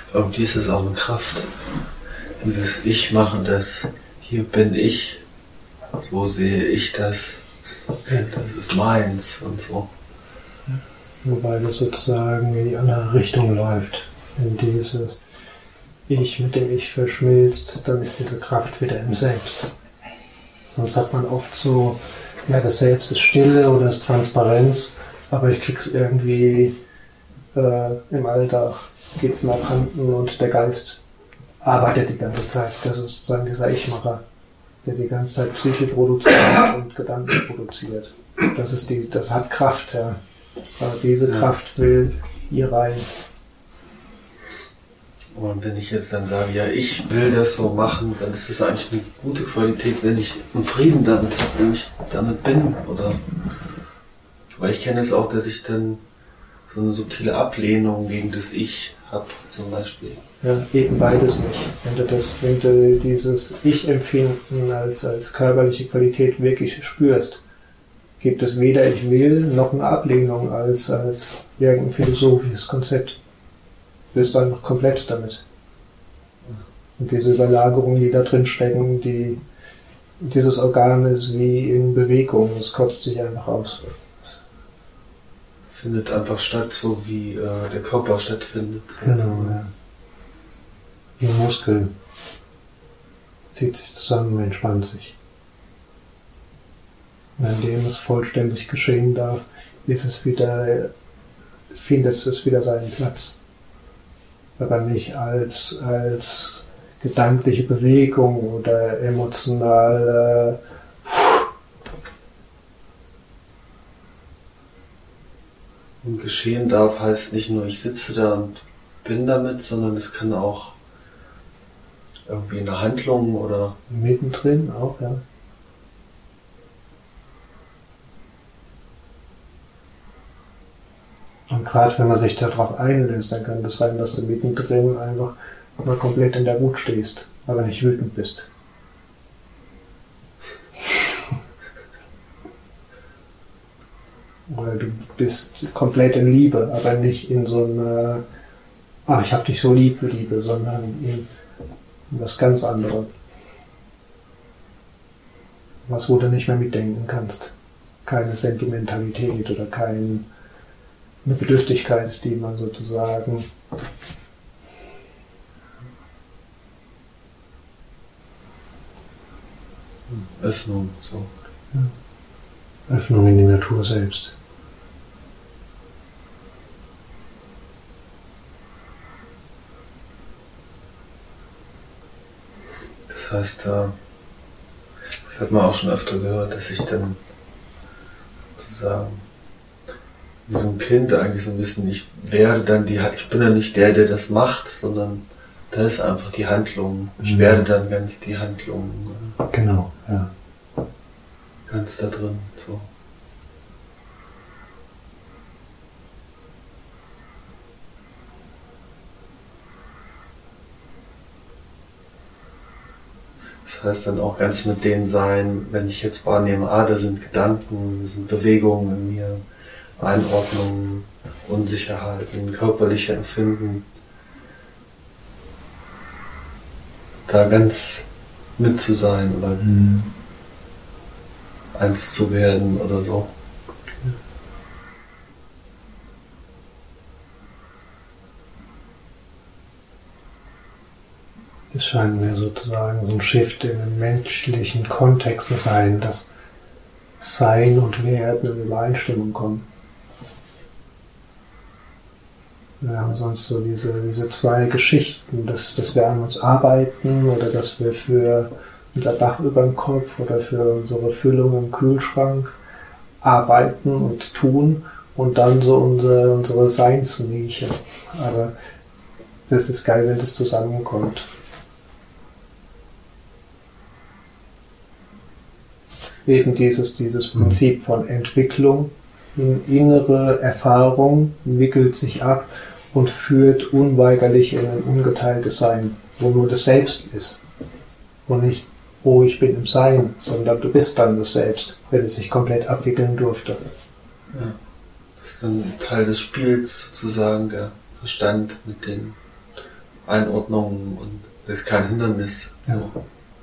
Aber dies ist auch eine Kraft. Dieses Ich mache das, hier bin ich, so sehe ich das, das ist meins und so. Wobei das sozusagen in die andere Richtung läuft. In dieses Ich mit dem Ich verschmilzt, dann ist diese Kraft wieder im Selbst. Sonst hat man oft so, ja, das Selbst ist Stille oder ist Transparenz, aber ich krieg's irgendwie im Alltag, geht's nach Handen und der Geist arbeitet die ganze Zeit. Das ist sozusagen dieser Ich-Macher, der die ganze Zeit Psyche produziert und Gedanken produziert. Das hat Kraft, ja. Aber diese Kraft will hier rein. Und wenn ich jetzt dann sage, ja, ich will das so machen, dann ist das eigentlich eine gute Qualität, wenn ich einen Frieden damit habe, wenn ich damit bin, oder? Weil ich kenne es auch, dass ich dann so eine subtile Ablehnung gegen das Ich habe, zum Beispiel. Ja, eben beides nicht. Wenn du dieses Ich-Empfinden als körperliche Qualität wirklich spürst, gibt es weder ich will noch eine Ablehnung als irgendein philosophisches Konzept. Du bist einfach komplett damit. Und diese Überlagerungen, die da drin stecken, dieses Organ ist wie in Bewegung, es kotzt sich einfach aus. Findet einfach statt, so wie der Körper stattfindet. Genau, ja. Wie ein Muskel zieht sich zusammen und entspannt sich. Und indem es vollständig geschehen darf, findet es wieder seinen Platz. Aber nicht als gedankliche Bewegung oder emotionale Und geschehen darf heißt nicht nur, ich sitze da und bin damit, sondern es kann auch irgendwie eine Handlung oder mittendrin auch, ja. Und gerade wenn man sich darauf einlässt, dann kann es sein, dass du mittendrin einfach mal komplett in der Wut stehst, aber nicht wütend bist. Oder du bist komplett in Liebe, aber nicht in so einer ich hab dich so lieb, Liebe, sondern in was ganz anderes. Was, wo du nicht mehr mitdenken kannst. Keine Sentimentalität oder eine Bedürftigkeit, die man sozusagen Öffnung, so. Ja. Öffnung in die Natur selbst. Das heißt, das hat man auch schon öfter gehört, dass ich dann sozusagen wie so ein Kind eigentlich so ein bisschen, ich bin ja nicht der das macht, sondern da ist einfach die Handlung. Ich werde dann ganz die Handlung. Genau, ja. Ganz da drin, so. Das heißt dann auch ganz mit denen sein, wenn ich jetzt wahrnehme, da sind Gedanken, da sind Bewegungen in mir, Einordnungen, Unsicherheiten, körperliche Empfinden, da ganz mit zu sein oder eins zu werden oder so. Das scheint mir sozusagen so ein Shift in den menschlichen Kontext zu sein, dass Sein und Werden in Übereinstimmung kommen. Wir haben sonst so diese zwei Geschichten, dass wir an uns arbeiten oder dass wir für unser Dach über dem Kopf oder für unsere Füllung im Kühlschrank arbeiten und tun und dann so unsere Seinsnische. Aber das ist geil, wenn das zusammenkommt. Eben dieses Prinzip von Entwicklung, innere Erfahrung wickelt sich ab und führt unweigerlich in ein ungeteiltes Sein, wo nur das Selbst ist. Und nicht, ich bin im Sein, sondern du bist dann das Selbst, wenn es sich komplett abwickeln durfte. Ja, das ist dann Teil des Spiels sozusagen, der Verstand mit den Einordnung und das ist kein Hindernis. Ja.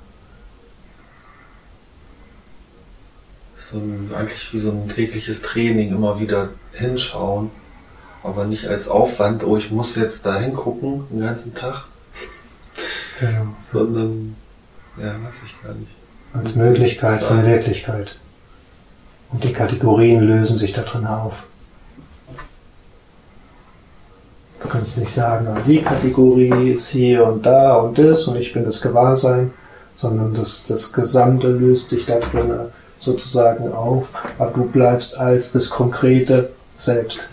Eigentlich wie so ein tägliches Training, immer wieder hinschauen, aber nicht als Aufwand, oh, ich muss jetzt da hingucken den ganzen Tag, Genau. sondern, ja, weiß ich gar nicht. Als Möglichkeit von Wirklichkeit. Und die Kategorien lösen sich da drin auf. Du kannst nicht sagen, die Kategorie ist hier und da und das und ich bin das Gewahrsein, sondern das Gesamte löst sich da drin sozusagen auf, aber du bleibst als das konkrete Selbst.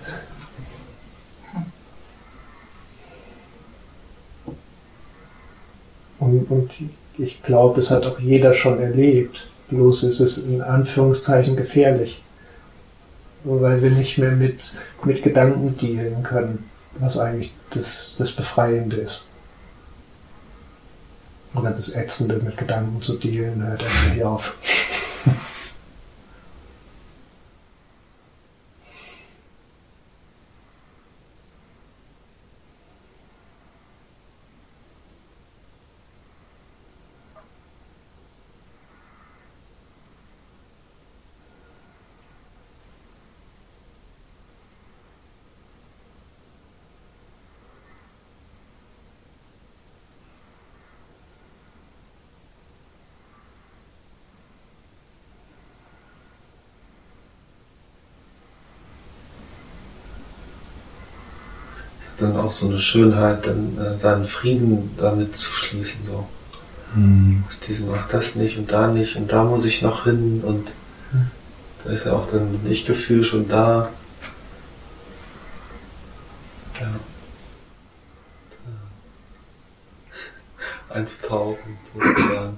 Und ich glaube, das hat auch jeder schon erlebt, bloß ist es in Anführungszeichen gefährlich, weil wir nicht mehr mit Gedanken dealen können, was eigentlich das Befreiende ist. Oder das Ätzende, mit Gedanken zu dealen, hört einfach hier auf. Dann auch so eine Schönheit, dann seinen Frieden damit zu schließen, so. Aus diesem, ach, das nicht und da muss ich noch hin und da ist ja auch dann Ich-Gefühl schon da. Ja. Einzutauchen, sozusagen.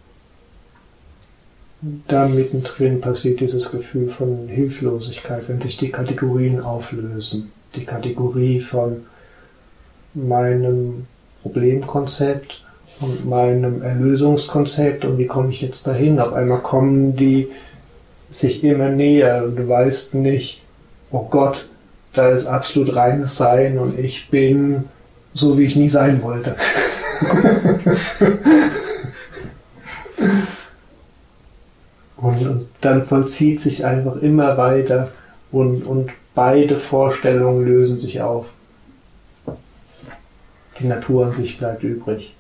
Da mittendrin passiert dieses Gefühl von Hilflosigkeit, wenn sich die Kategorien auflösen. Die Kategorie von meinem Problemkonzept und meinem Erlösungskonzept und wie komme ich jetzt dahin? Auf einmal kommen die sich immer näher und du weißt nicht, oh Gott, da ist absolut reines Sein und ich bin so, wie ich nie sein wollte. Und dann vollzieht sich einfach immer weiter und beide Vorstellungen lösen sich auf. Die Natur an sich bleibt übrig.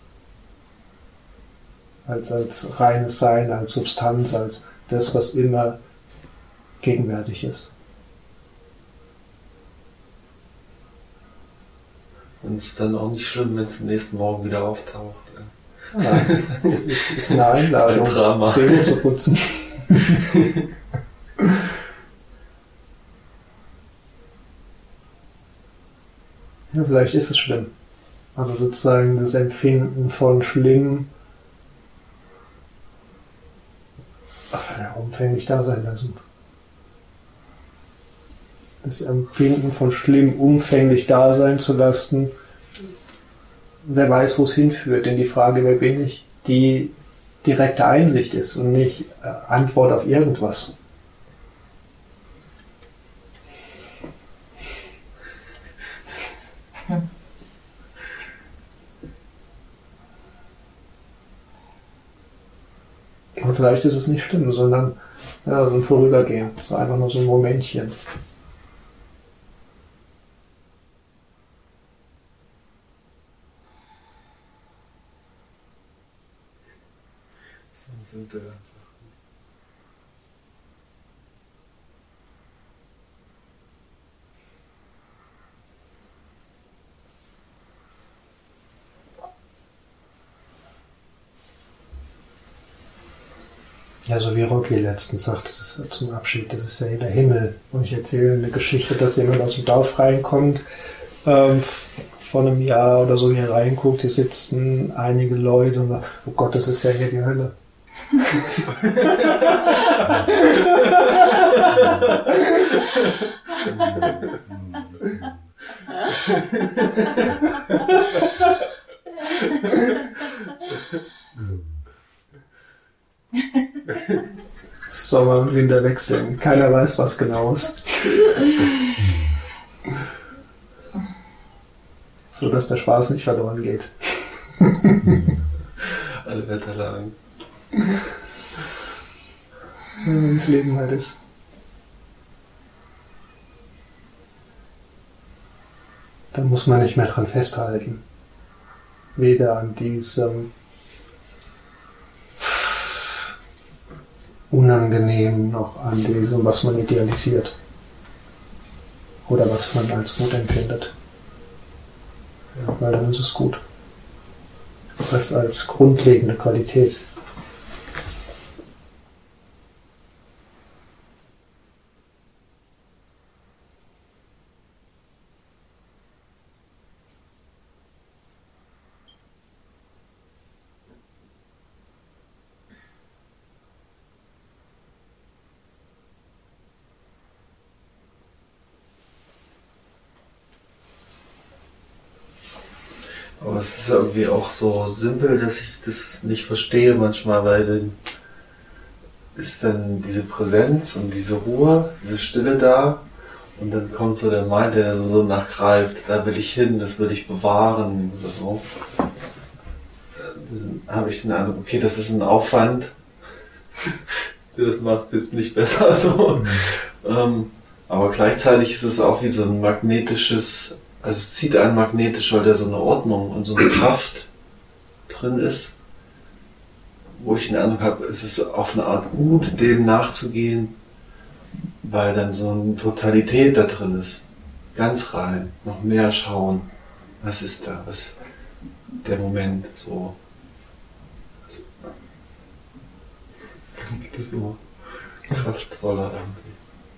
Als reines Sein, als Substanz, als das, was immer gegenwärtig ist. Und es ist dann auch nicht schlimm, wenn es am nächsten Morgen wieder auftaucht. Ja, es ist eine Einladung, Ein Drama. Zähne zu putzen. Ja, vielleicht ist es schlimm. Also sozusagen das Empfinden von schlimm umfänglich da sein lassen. Das Empfinden von schlimm umfänglich da sein zu lassen, wer weiß, wo es hinführt. Denn die Frage, wer bin ich, die direkte Einsicht ist und nicht Antwort auf irgendwas. Und vielleicht ist es nicht schlimm, sondern ja, so ein Vorübergehen, so einfach nur so ein Momentchen. So sind wir einfach. Ja, so wie Rocky letztens sagte zum Abschied, das ist ja der Himmel. Und ich erzähle eine Geschichte, dass jemand aus dem Dorf reinkommt, vor einem Jahr oder so hier reinguckt, hier sitzen einige Leute und sagt, oh Gott, das ist ja hier die Hölle. Sommer und Winter wechseln. Keiner weiß, was genau ist. so dass der Spaß nicht verloren geht. Alle Wetter lang. Wie das Leben halt ist. Dann muss man nicht mehr dran festhalten. Weder an diesem Unangenehmen noch an diesem, was man idealisiert. Oder was man als gut empfindet. Ja, weil dann ist es gut. Als grundlegende Qualität. Aber es ist irgendwie auch so simpel, dass ich das nicht verstehe manchmal, weil dann ist dann diese Präsenz und diese Ruhe, diese Stille da und dann kommt so der Mind, der so nachgreift, da will ich hin, das will ich bewahren oder so. Dann habe ich den Eindruck, okay, das ist ein Aufwand, das macht es jetzt nicht besser so. Aber gleichzeitig ist es auch wie so ein magnetisches, also es zieht einen magnetisch, weil da so eine Ordnung und so eine Kraft drin ist, wo ich den Eindruck habe, es ist auf eine Art gut, dem nachzugehen, weil dann so eine Totalität da drin ist. Ganz rein, noch mehr schauen, was ist da, was der Moment so. Das ist so kraftvoller irgendwie.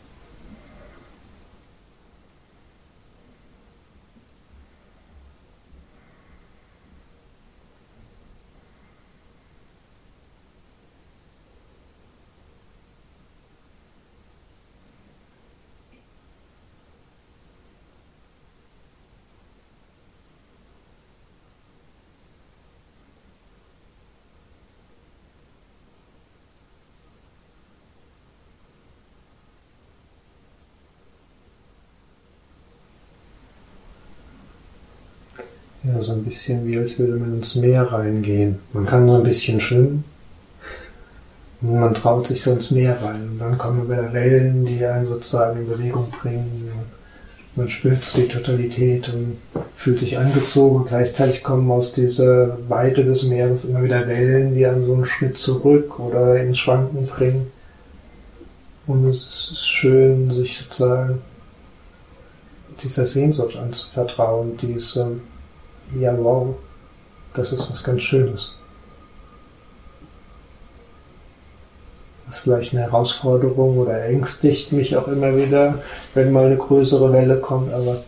Ja, so ein bisschen wie als würde man ins Meer reingehen. Man kann nur ein bisschen schwimmen und man traut sich so ins Meer rein. Und dann kommen wieder Wellen, die einen sozusagen in Bewegung bringen. Man spürt so die Totalität und fühlt sich angezogen. Gleichzeitig kommen aus dieser Weite des Meeres immer wieder Wellen, die einen so einen Schritt zurück oder ins Schwanken bringen. Und es ist schön, sich sozusagen dieser Sehnsucht anzuvertrauen, diesem ja, wow, das ist was ganz Schönes. Das ist vielleicht eine Herausforderung oder ängstigt mich auch immer wieder, wenn mal eine größere Welle kommt, aber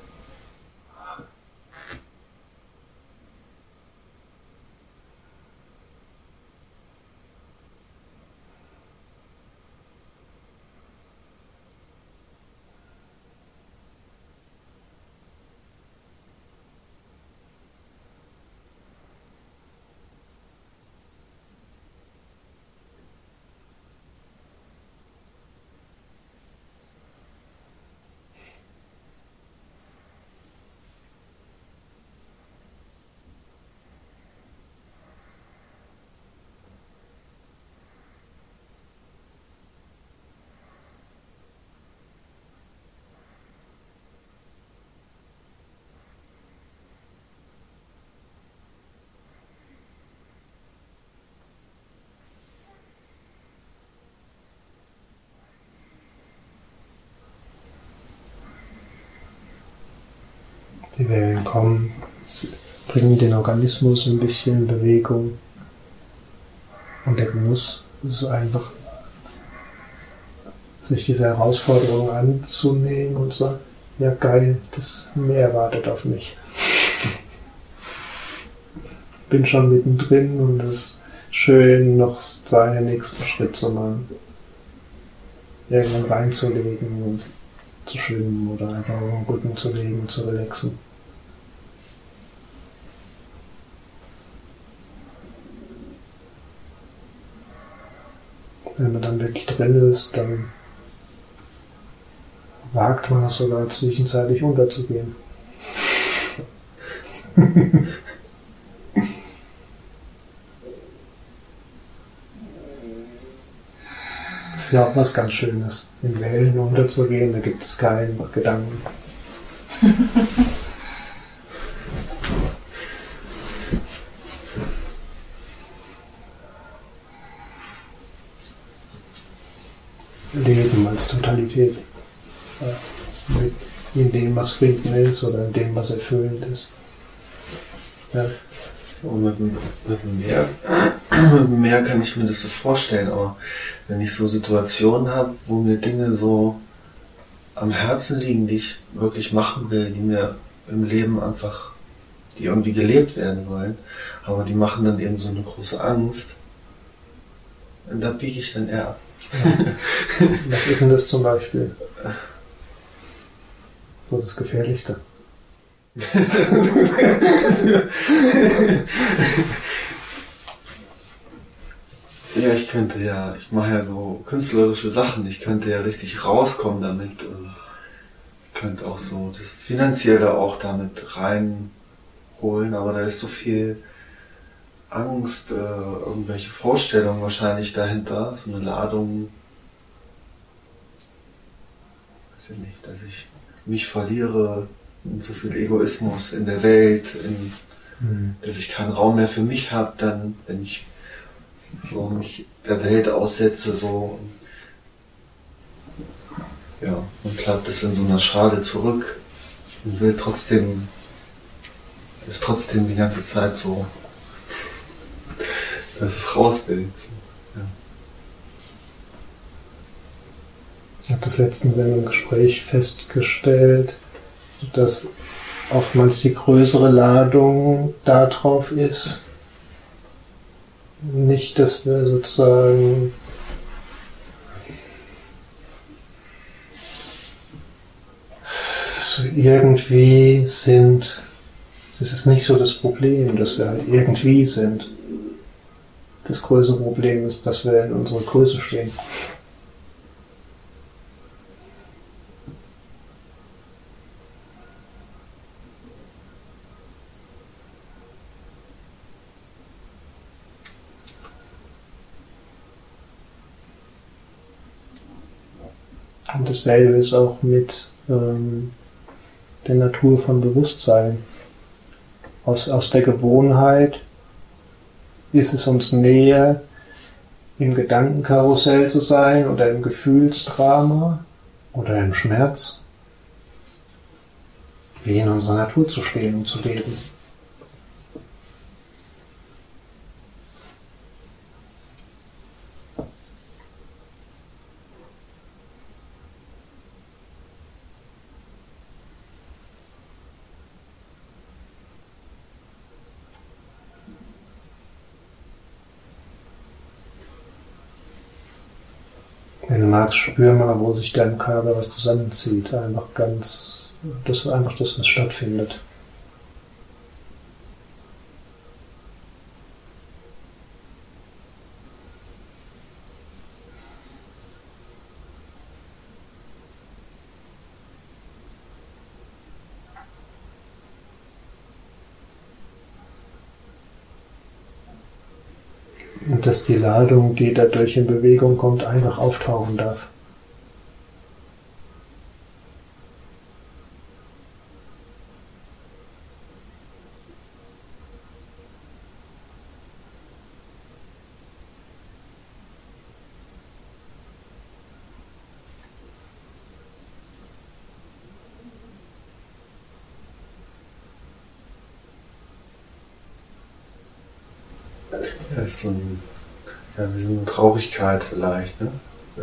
die Wellen kommen, bringen den Organismus ein bisschen in Bewegung. Und der Genuss ist einfach, sich dieser Herausforderung anzunehmen und sagen, ja geil, das Meer wartet auf mich. Bin schon mittendrin und es ist schön, noch seinen nächsten Schritt zu machen. Irgendwann reinzulegen und zu schwimmen oder einfach auf den Rücken zu legen und zu relaxen. Wenn man dann wirklich drin ist, dann wagt man es sogar zwischenzeitlich unterzugehen. Das ist ja auch was ganz Schönes, in Wellen unterzugehen, da gibt es keinen Gedanken. Leben als Totalität. In dem, was Frieden ist oder in dem, was erfüllend ist. Ja. So, mit dem Meer kann ich mir das so vorstellen, aber wenn ich so Situationen habe, wo mir Dinge so am Herzen liegen, die ich wirklich machen will, die mir im Leben einfach, die irgendwie gelebt werden wollen, aber die machen dann eben so eine große Angst, und da biege ich dann eher ab. Was ist denn das zum Beispiel? So das Gefährlichste. Ja, ich mache ja so künstlerische Sachen, ich könnte ja richtig rauskommen damit und könnte auch so das Finanzielle auch damit reinholen, aber da ist so viel Angst, irgendwelche Vorstellungen wahrscheinlich dahinter, so eine Ladung, weiß ich nicht, dass ich mich verliere in so viel Egoismus in der Welt, dass ich keinen Raum mehr für mich habe, dann, wenn ich so mich der Welt aussetze, so, ja, und bleibt es in so einer Schale zurück und will trotzdem, ist trotzdem die ganze Zeit so, dass es raus will. Ja. Ich habe das letztens in einem Gespräch festgestellt, dass oftmals die größere Ladung darauf ist, nicht, dass wir sozusagen so irgendwie sind. Das ist nicht so das Problem, dass wir halt irgendwie sind. Das größere Problem ist, dass wir in unserer Größe stehen. Und dasselbe ist auch mit der Natur von Bewusstsein. Aus der Gewohnheit ist es uns näher, im Gedankenkarussell zu sein oder im Gefühlsdrama oder im Schmerz, wie in unserer Natur zu stehen und zu leben. Wenn du magst, spür mal, wo sich deinem Körper was zusammenzieht. Einfach das, was stattfindet. Und dass die Ladung, die dadurch in Bewegung kommt, einfach auftauchen darf. Das ist so wie so eine Traurigkeit vielleicht, ne?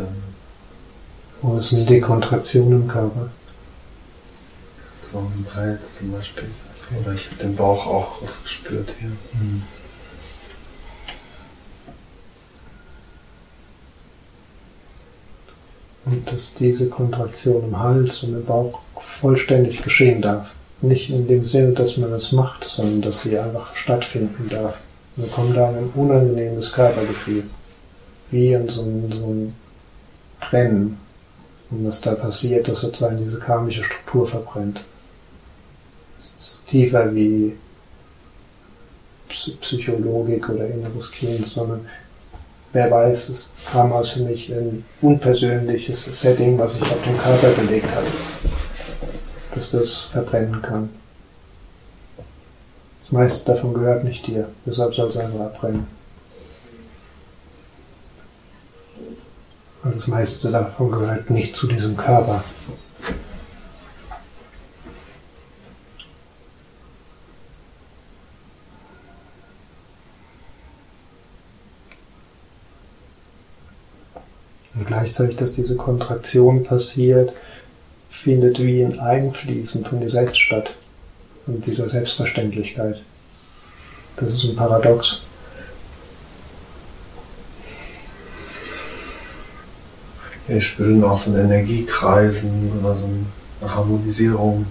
Wo ist eine Dekontraktion im Körper? So im Hals zum Beispiel. Oder ich habe den Bauch auch gespürt hier. Und dass diese Kontraktion im Hals und im Bauch vollständig geschehen darf. Nicht in dem Sinne, dass man das macht, sondern dass sie einfach stattfinden darf. Wir kommen da in ein unangenehmes Körpergefühl. Wie in so ein Brennen. Und was da passiert, dass sozusagen diese karmische Struktur verbrennt. Es ist tiefer wie Psychologik oder inneres Kind, sondern wer weiß, es Karma ist für mich ein unpersönliches Setting, was sich auf den Körper gelegt hat, dass das verbrennen kann. Das meiste davon gehört nicht dir, deshalb soll es einfach abbrennen. Und das meiste davon gehört nicht zu diesem Körper. Und gleichzeitig, dass diese Kontraktion passiert, findet wie ein Einfließen von dir selbst statt. Und dieser Selbstverständlichkeit. Das ist ein Paradox. Ja, ich spüre auch so ein Energiekreisen oder so eine Harmonisierung.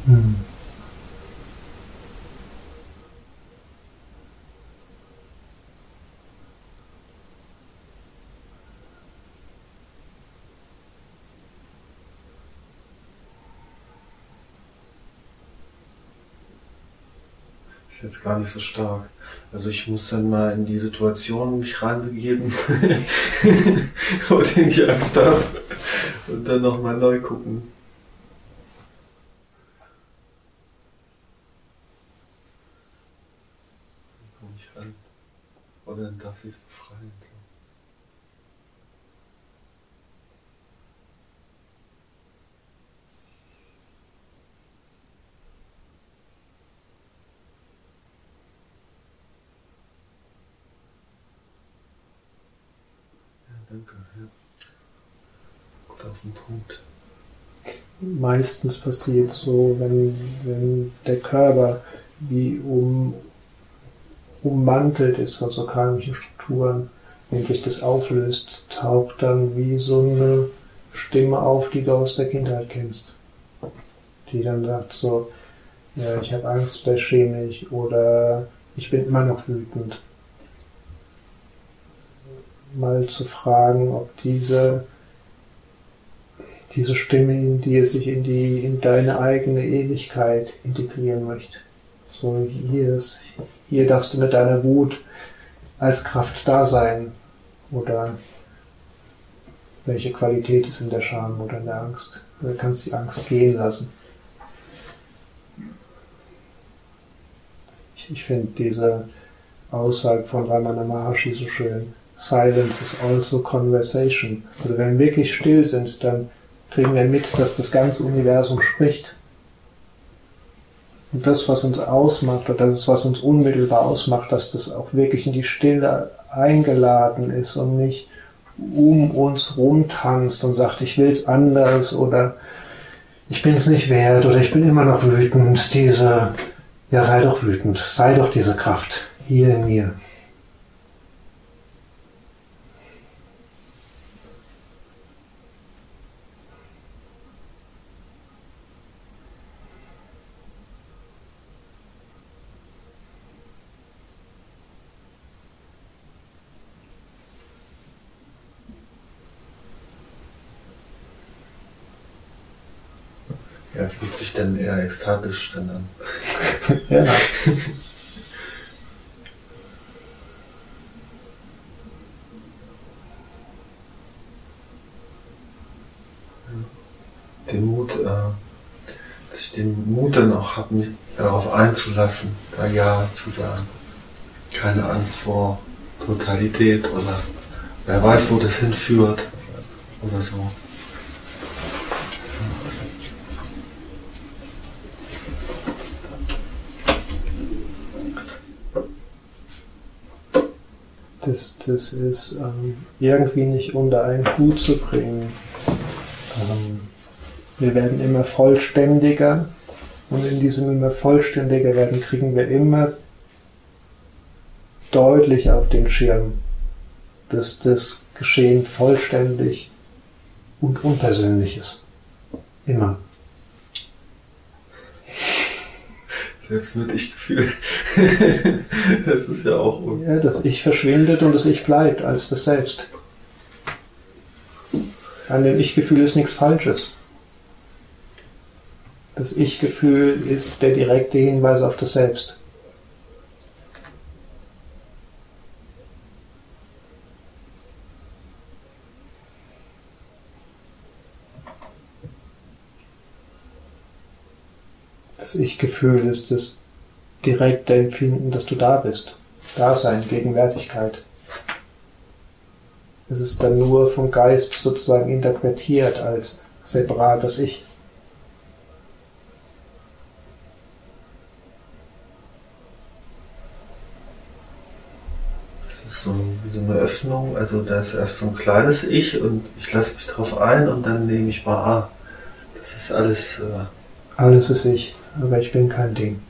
Ist jetzt gar nicht so stark. Also ich muss dann mal in die Situation mich reinbegeben, wo ich Angst habe, und dann nochmal neu gucken. Dann komme ich ran. Oder dann darf sie es befreien. Danke, ja. Gut auf den Punkt. Meistens passiert so, wenn der Körper wie ummantelt ist von so karmischen Strukturen, wenn sich das auflöst, taucht dann wie so eine Stimme auf, die du aus der Kindheit kennst. Die dann sagt so, ja, ich habe Angst, da schäme ich, oder ich bin immer noch wütend. Mal zu fragen, ob diese Stimme in dir sich in deine eigene Ewigkeit integrieren möchte. So, hier darfst du mit deiner Wut als Kraft da sein. Oder welche Qualität ist in der Scham oder in der Angst. Du kannst die Angst gehen lassen. Ich finde diese Aussage von Ramana Maharshi so schön. Silence is also conversation. Also wenn wir wirklich still sind, dann kriegen wir mit, dass das ganze Universum spricht. Und das, was uns ausmacht, oder das, was uns unmittelbar ausmacht, dass das auch wirklich in die Stille eingeladen ist und nicht um uns rumtanzt und sagt, ich will es anders oder ich bin es nicht wert oder ich bin immer noch wütend. Ja, sei doch wütend, sei doch diese Kraft hier in mir. Ja, fühlt sich dann eher ekstatisch dann an. Ja. Den Mut, dass ich den Mut dann auch habe, mich darauf einzulassen, da Ja zu sagen. Keine Angst vor Totalität oder wer weiß, wo das hinführt oder so. Das ist irgendwie nicht unter einen Hut zu bringen. Wir werden immer vollständiger und in diesem immer vollständiger werden kriegen wir immer deutlich auf den Schirm, dass das Geschehen vollständig und unpersönlich ist. Immer. Selbst mit Ich-Gefühl. Das ist ja auch... Ja, das Ich verschwindet und das Ich bleibt als das Selbst. An dem Ich-Gefühl ist nichts Falsches. Das Ich-Gefühl ist der direkte Hinweis auf das Selbst. Das Ich-Gefühl ist das direkte Empfinden, dass du da bist. Dasein, Gegenwärtigkeit. Es ist dann nur vom Geist sozusagen interpretiert als separates Ich. Das ist so wie so eine Öffnung, also da ist erst so ein kleines Ich und ich lasse mich drauf ein und dann nehme ich wahr, das ist alles... Alles ist ich, aber ich bin kein Ding.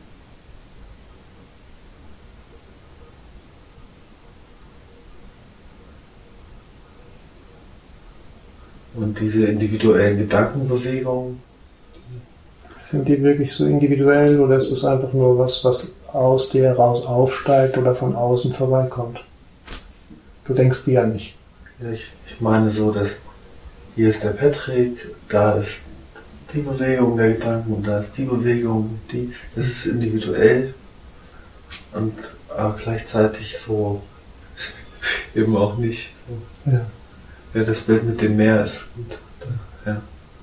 Und diese individuellen Gedankenbewegungen? Sind die wirklich so individuell oder ist es einfach nur was aus dir heraus aufsteigt oder von außen vorbeikommt? Du denkst die ja nicht. Ja, ich meine so, dass hier ist der Patrick, da ist die Bewegung der Gedanken und da ist die Bewegung, das ist individuell und aber gleichzeitig so eben auch nicht. So. Ja. Ja, das Bild mit dem Meer ist gut. Ja.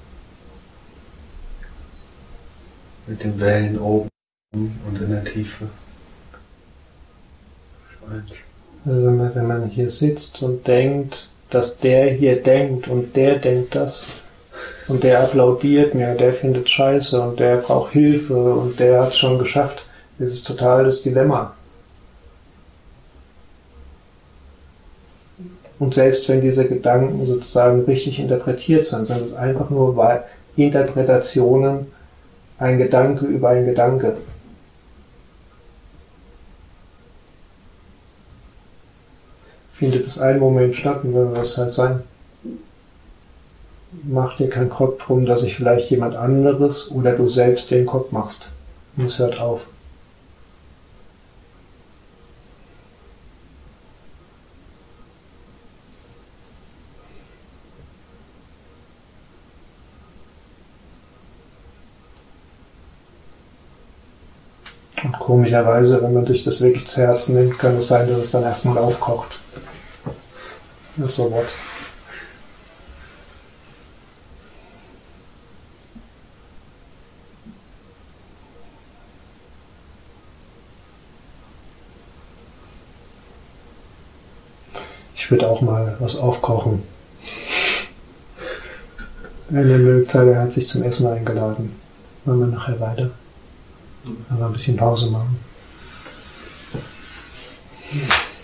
Mit den Wellen oben und in der Tiefe. Also wenn man hier sitzt und denkt, dass der hier denkt und der denkt das und der applaudiert mir, der findet Scheiße und der braucht Hilfe und der hat es schon geschafft, das ist total das Dilemma. Und selbst wenn diese Gedanken sozusagen richtig interpretiert sind, sind es einfach nur Interpretationen, ein Gedanke über ein Gedanke. Findet es einen Moment statt und dann wird es halt sein. Mach dir keinen Kopf drum, dass sich vielleicht jemand anderes oder du selbst den Kopf machst. Und es hört auf. Und komischerweise, wenn man sich das wirklich zu Herzen nimmt, kann es sein, dass es dann erstmal aufkocht. Das ist so what. Ich würde auch mal was aufkochen. Eine Möglichkeit, hat sich zum Essen eingeladen. Wollen wir nachher weiter? Aber ein bisschen Pause machen.